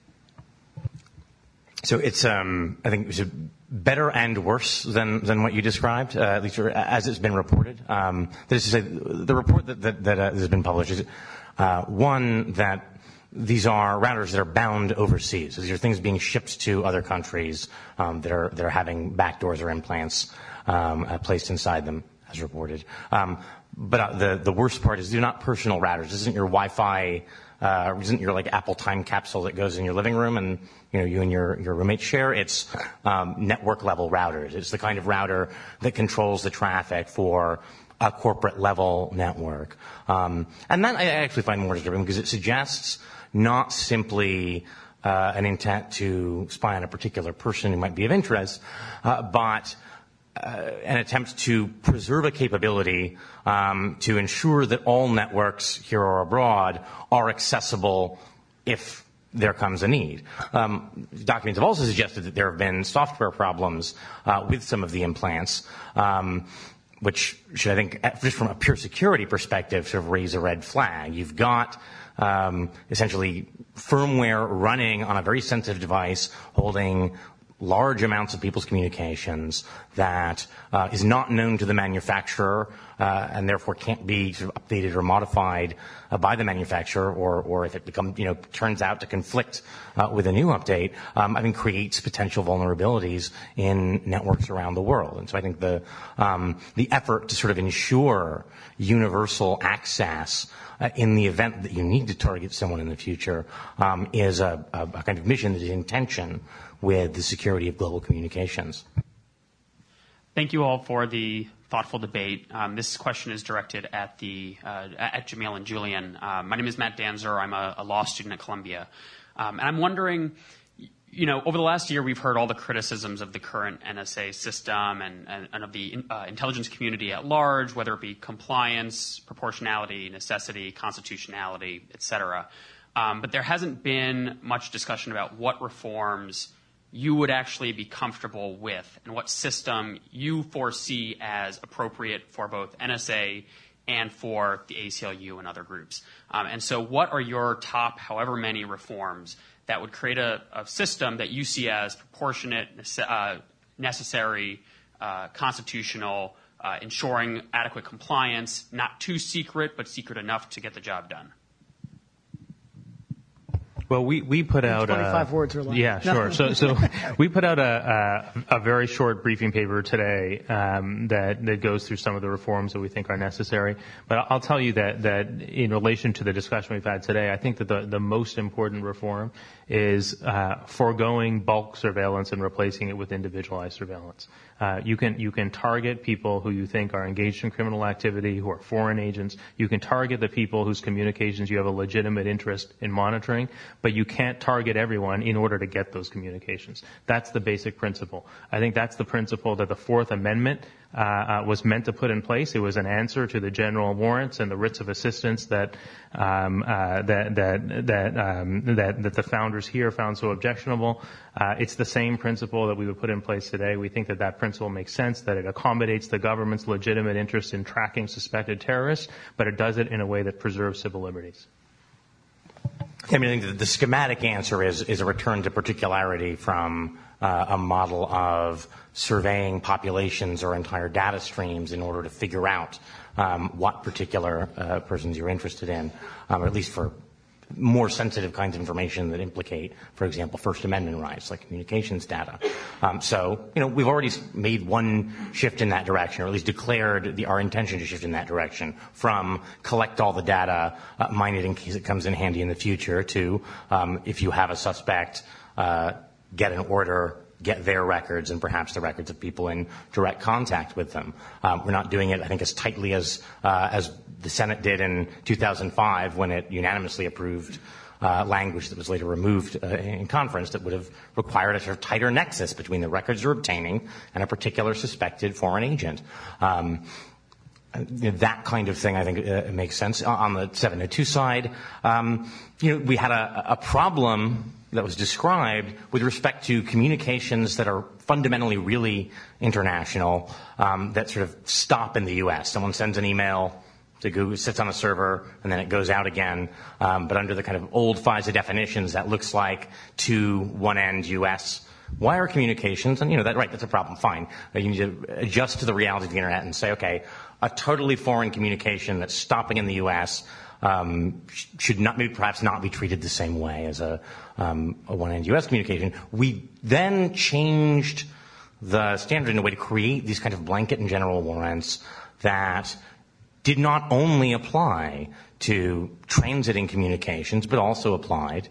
So it's, um, I think, it's better and worse than, than what you described, uh, at least as it's been reported. Um, that is to say, the report that, that, that uh, has been published is uh, one that these are routers that are bound overseas. So these are things being shipped to other countries um, that are that are having backdoors or implants um, uh, placed inside them, as reported. Um, but uh, the the worst part is they're not personal routers. This isn't your Wi-Fi. Uh, isn't your like Apple time capsule that goes in your living room and you know you and your your roommate share? It's um, network level routers. It's the kind of router that controls the traffic for a corporate level network. Um, and that I actually find more disturbing because it suggests not simply uh, an intent to spy on a particular person who might be of interest, uh, but Uh, an attempt to preserve a capability um, to ensure that all networks here or abroad are accessible if there comes a need. Um, documents have also suggested that there have been software problems uh, with some of the implants, um, which should, I think, just from a pure security perspective, sort of raise a red flag. You've got um, essentially firmware running on a very sensitive device holding large amounts of people's communications that uh, is not known to the manufacturer uh, and therefore can't be sort of updated or modified uh, by the manufacturer, or, or if it becomes, you know, turns out to conflict uh, with a new update, um, I mean, creates potential vulnerabilities in networks around the world. And so I think the um, the effort to sort of ensure universal access uh, in the event that you need to target someone in the future um, is a, a, a kind of mission that is in tension with the security of global communications. Thank you all for the thoughtful debate. Um, this question is directed at the uh, at Jamil and Julian. Uh, my name is Matt Danzer. I'm a, a law student at Columbia, um, and I'm wondering, you know, over the last year we've heard all the criticisms of the current N S A system and, and, and of the uh, intelligence community at large, whether it be compliance, proportionality, necessity, constitutionality, et cetera. Um, but there hasn't been much discussion about what reforms you would actually be comfortable with and what system you foresee as appropriate for both N S A and for the A C L U and other groups. Um, and so what are your top however many reforms that would create a, a system that you see as proportionate, uh, necessary, uh, constitutional, uh, ensuring adequate compliance, not too secret, but secret enough to get the job done? Well, we, we put out twenty-five a, words or less. Yeah, No. sure. So so we put out a, a, a very short briefing paper today um, that that goes through some of the reforms that we think are necessary. But I'll tell you that that in relation to the discussion we've had today, I think that the, the most important reform is uh, foregoing bulk surveillance and replacing it with individualized surveillance. Uh, you can you can target people who you think are engaged in criminal activity, who are foreign agents. You can target the people whose communications you have a legitimate interest in monitoring, but you can't target everyone in order to get those communications. That's the basic principle. I think that's the principle that the Fourth Amendment uh, uh, was meant to put in place. It was an answer to the general warrants and the writs of assistance that um, uh, that that that, um, that that the founders here found so objectionable. Uh, it's the same principle that we would put in place today. We think that that principle makes sense, that it accommodates the government's legitimate interest in tracking suspected terrorists, but it does it in a way that preserves civil liberties. I mean, I think the schematic answer is, is a return to particularity from uh, a model of surveying populations or entire data streams in order to figure out um, what particular uh, persons you're interested in, um, or at least for more sensitive kinds of information that implicate, for example, First Amendment rights, like communications data. Um, so, you know, we've already made one shift in that direction, or at least declared the, our intention to shift in that direction from collect all the data, uh, mine it in case it comes in handy in the future, to um, if you have a suspect, uh, get an order, get their records and perhaps the records of people in direct contact with them. Um, we're not doing it, I think, as tightly as uh, as the Senate did in two thousand five when it unanimously approved uh, language that was later removed uh, in conference that would have required a sort of tighter nexus between the records you're obtaining and a particular suspected foreign agent. Um, that kind of thing, I think, uh, makes sense. On the seven oh two side, um, you know, we had a, a problem that was described with respect to communications that are fundamentally really international, um, that sort of stop in the U S. Someone sends an email to Google, sits on a server, and then it goes out again. Um, but under the kind of old FISA definitions, that looks like to one end U S wire communications. And, you know, that, right, that's a problem. Fine. Uh, you need to adjust to the reality of the internet and say, okay, a totally foreign communication that's stopping in the U S Um, should not, maybe perhaps not be treated the same way as a, um, a one-end U S communication. We then changed the standard in a way to create these kind of blanket and general warrants that did not only apply to transiting communications, but also applied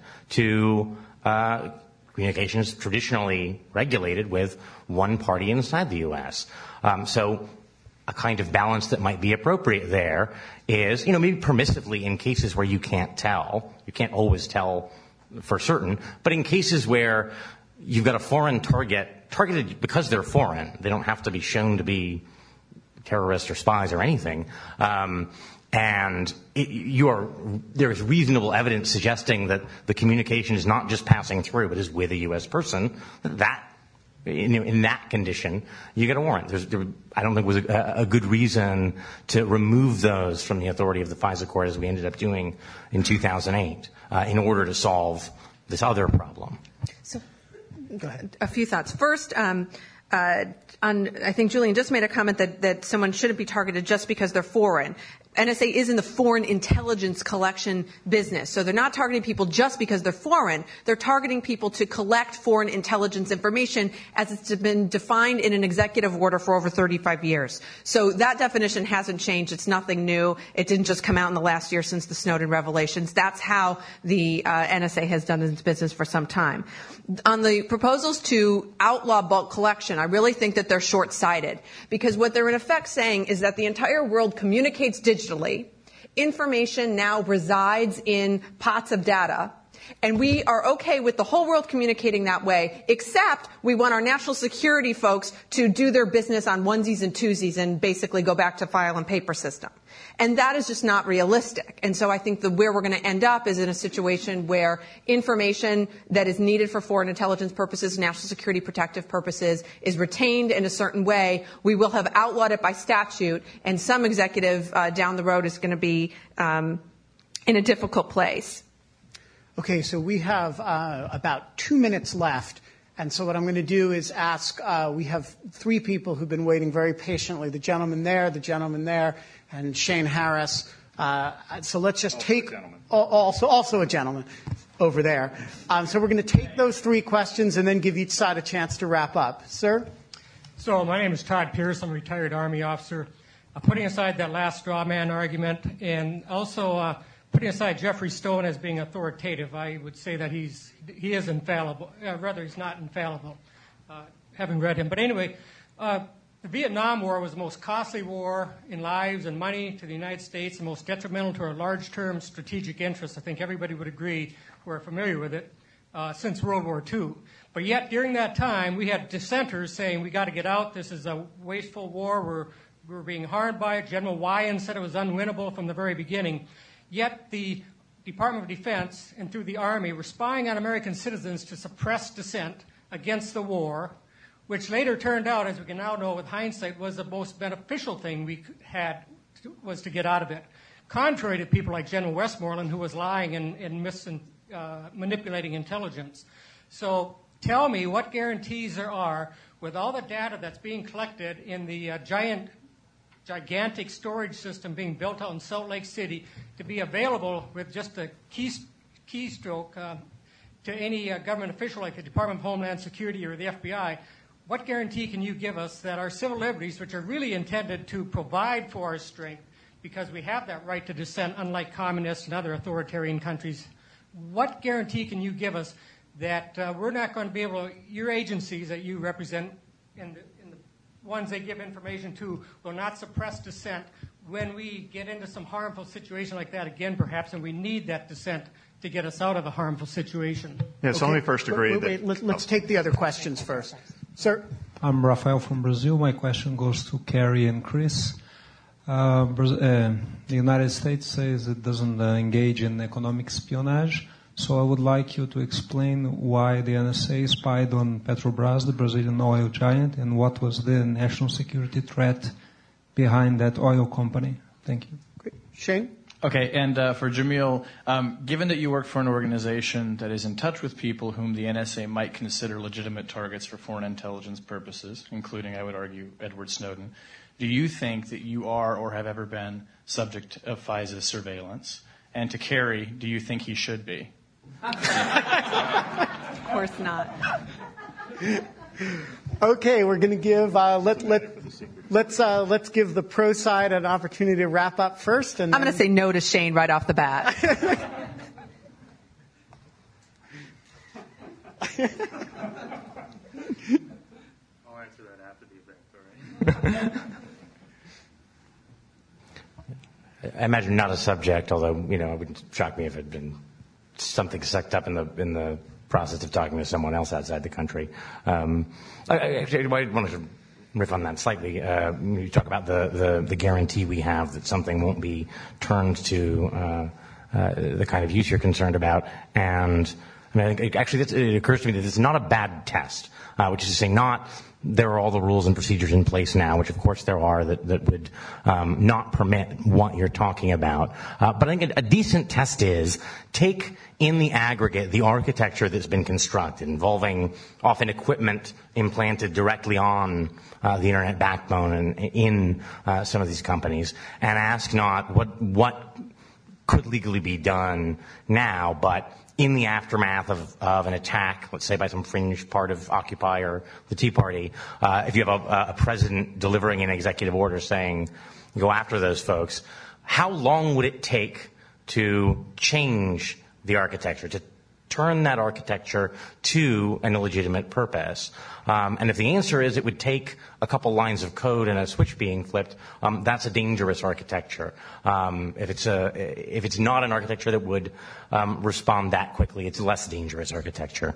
to uh, communications traditionally regulated with one party inside the U S. Um, so a kind of balance that might be appropriate there is, you know, maybe permissively in cases where you can't tell, you can't always tell for certain, but in cases where you've got a foreign target, targeted because they're foreign, they don't have to be shown to be terrorists or spies or anything, um, and it, you are, there is reasonable evidence suggesting that the communication is not just passing through, but is with a U S person, that In, in that condition, you get a warrant. There's, there, I don't think it was a, a good reason to remove those from the authority of the FISA court, as we ended up doing in two thousand eight, uh, in order to solve this other problem. So, go ahead. A few thoughts. First, um, uh, on, I think Julian just made a comment that, that someone shouldn't be targeted just because they're foreign. N S A is in the foreign intelligence collection business. So they're not targeting people just because they're foreign. They're targeting people to collect foreign intelligence information as it's been defined in an executive order for over thirty-five years. So that definition hasn't changed. It's nothing new. It didn't just come out in the last year since the Snowden revelations. That's how the uh, N S A has done its business for some time. On the proposals to outlaw bulk collection, I really think that they're short-sighted, because what they're in effect saying is that the entire world communicates digitally. Information now resides in pots of data, and we are okay with the whole world communicating that way, except we want our national security folks to do their business on onesies and twosies and basically go back to file and paper system. And that is just not realistic. And so I think that where we're going to end up is in a situation where information that is needed for foreign intelligence purposes, national security protective purposes, is retained in a certain way. We will have outlawed it by statute, and some executive uh, down the road is going to be um, in a difficult place. Okay, so we have uh, about two minutes left. And so what I'm going to do is ask, uh, we have three people who've been waiting very patiently, the gentleman there, the gentleman there, and Shane Harris. Uh, so let's just also take, a gentleman. Also, also a gentleman. over there. Um, so we're going to take those three questions and then give each side a chance to wrap up. Sir? So my name is Todd Pierce. I'm a retired Army officer. Uh, putting aside that last straw man argument and also uh, putting aside Jeffrey Stone as being authoritative, I would say that he's he is infallible. Uh, rather, he's not infallible, uh, having read him. But anyway, uh, the Vietnam War was the most costly war in lives and money to the United States, the most detrimental to our large-term strategic interests. I think everybody would agree who are familiar with it, uh, since World War Two. But yet, during that time, we had dissenters saying, we got to get out, this is a wasteful war, we're, we're being harmed by it. General Wyon said it was unwinnable from the very beginning. Yet the Department of Defense and through the Army were spying on American citizens to suppress dissent against the war, which later turned out, as we can now know with hindsight, was the most beneficial thing we had, to, was to get out of it. Contrary to people like General Westmoreland, who was lying and, and mis- uh, manipulating intelligence. So tell me what guarantees there are with all the data that's being collected in the uh, giant, gigantic storage system being built out in Salt Lake City to be available with just a key, keystroke uh, to any uh, government official like the Department of Homeland Security or the F B I. What guarantee can you give us that our civil liberties, which are really intended to provide for our strength, because we have that right to dissent, unlike communists and other authoritarian countries, what guarantee can you give us that uh, we're not going to be able to, your agencies that you represent and the, and the ones they give information to will not suppress dissent when we get into some harmful situation like that again, perhaps, and we need that dissent to get us out of a harmful situation? Yeah, so okay. let me first agree wait, wait, that... Let, let's take the other questions first. Sir? I'm Rafael from Brazil. My question goes to Carrie and Chris. Uh, uh, the United States says it doesn't uh, engage in economic espionage, so I would like you to explain why the N S A spied on Petrobras, the Brazilian oil giant, and what was the national security threat behind that oil company. Thank you. Great. Shane? Okay, and uh, for Jamil, um, given that you work for an organization that is in touch with people whom the N S A might consider legitimate targets for foreign intelligence purposes, including, I would argue, Edward Snowden, do you think that you are or have ever been subject of FISA surveillance? And to Kerry, do you think he should be? Of course not. Okay, we're going to give uh, let let let's uh, let's give the pro side an opportunity to wrap up first. And I'm going to say no to Shane right off the bat. I'll answer that after the event. All right. I imagine not a subject, although, you know, it wouldn't shock me if it had been something sucked up in the in the process of talking to someone else outside the country. Um, I, I actually I wanted to riff on that slightly. Uh, you talk about the, the, the guarantee we have that something won't be turned to uh, uh, the kind of use you're concerned about. And I mean, I think actually it occurs to me that it's not a bad test, uh, which is to say not there are all the rules and procedures in place now, which of course there are, that, that would um, not permit what you're talking about. Uh, but I think a, a decent test is take in the aggregate the architecture that's been constructed, involving often equipment implanted directly on uh, the internet backbone and in uh, some of these companies, and ask not what what could legally be done now, but in the aftermath of, of an attack, let's say by some fringe part of Occupy or the Tea Party, uh, if you have a, a president delivering an executive order saying, go after those folks, how long would it take to change the architecture, to turn that architecture to an illegitimate purpose? Um, and if the answer is it would take a couple lines of code and a switch being flipped, um, that's a dangerous architecture. Um, if it's a, if it's not an architecture that would um, respond that quickly, it's a less dangerous architecture.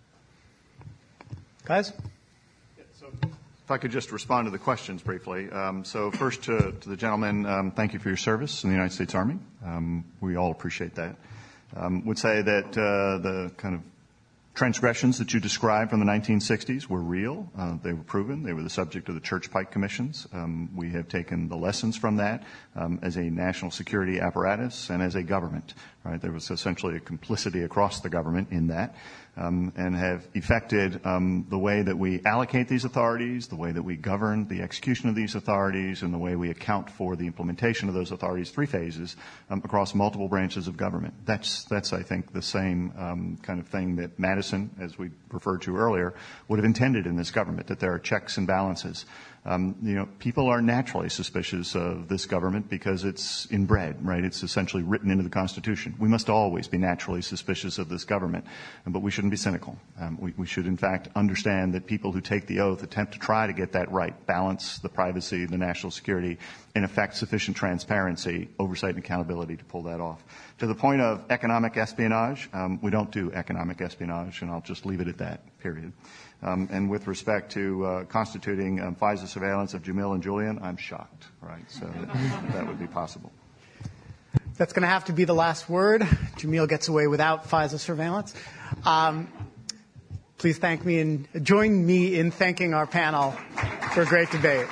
Guys? If I could just respond to the questions briefly. Um, so first to, to the gentleman, um, thank you for your service in the United States Army. Um, we all appreciate that. Um, would say that uh, the kind of Transgressions that you described from the nineteen sixties were real. Uh, they were proven. They were the subject of the Church Pike Commissions. Um, we have taken the lessons from that um, as a national security apparatus and as a government. Right? There was essentially a complicity across the government in that, um, and have affected um, the way that we allocate these authorities, the way that we govern the execution of these authorities, and the way we account for the implementation of those authorities, three phases, um, across multiple branches of government. That's, that's I think, the same um, kind of thing that Madison, as we referred to earlier, would have intended in this government, that there are checks and balances. Um, you know, people are naturally suspicious of this government because it's inbred, right? It's essentially written into the Constitution. We must always be naturally suspicious of this government, but we shouldn't be cynical. Um, we, we should, in fact, understand that people who take the oath attempt to try to get that right, balance the privacy, the national security, and effect sufficient transparency, oversight, and accountability to pull that off. To the point of economic espionage, um, we don't do economic espionage, and I'll just leave it at that, period. Um, and with respect to uh, constituting um, FISA surveillance of Jamil and Julian, I'm shocked, right? So that, that would be possible. That's going to have to be the last word. Jamil gets away without FISA surveillance. Um, please thank me and join me in thanking our panel for a great debate.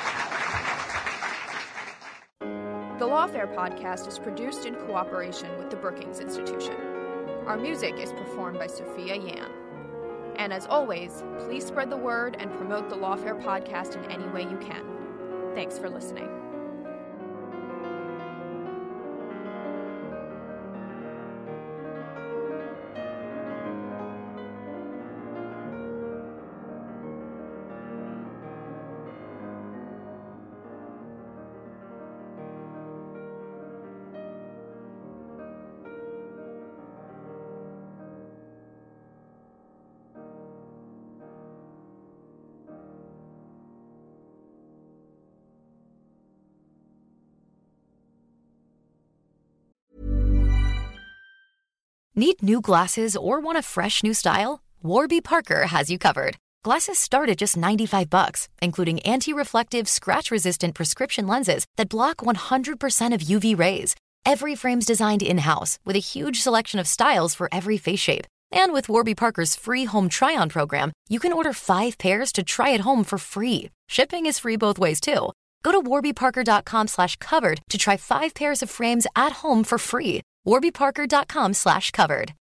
The Lawfare podcast is produced in cooperation with the Brookings Institution. Our music is performed by Sophia Yan. And as always, please spread the word and promote the Lawfare podcast in any way you can. Thanks for listening. Need new glasses or want a fresh new style? Warby Parker has you covered. Glasses start at just ninety-five bucks, including anti-reflective, scratch-resistant prescription lenses that block one hundred percent of U V rays. Every frame's designed in-house with a huge selection of styles for every face shape. And with Warby Parker's free home try-on program, you can order five pairs to try at home for free. Shipping is free both ways, too. Go to warbyparker.com slash covered to try five pairs of frames at home for free. warbyparker.com slash covered.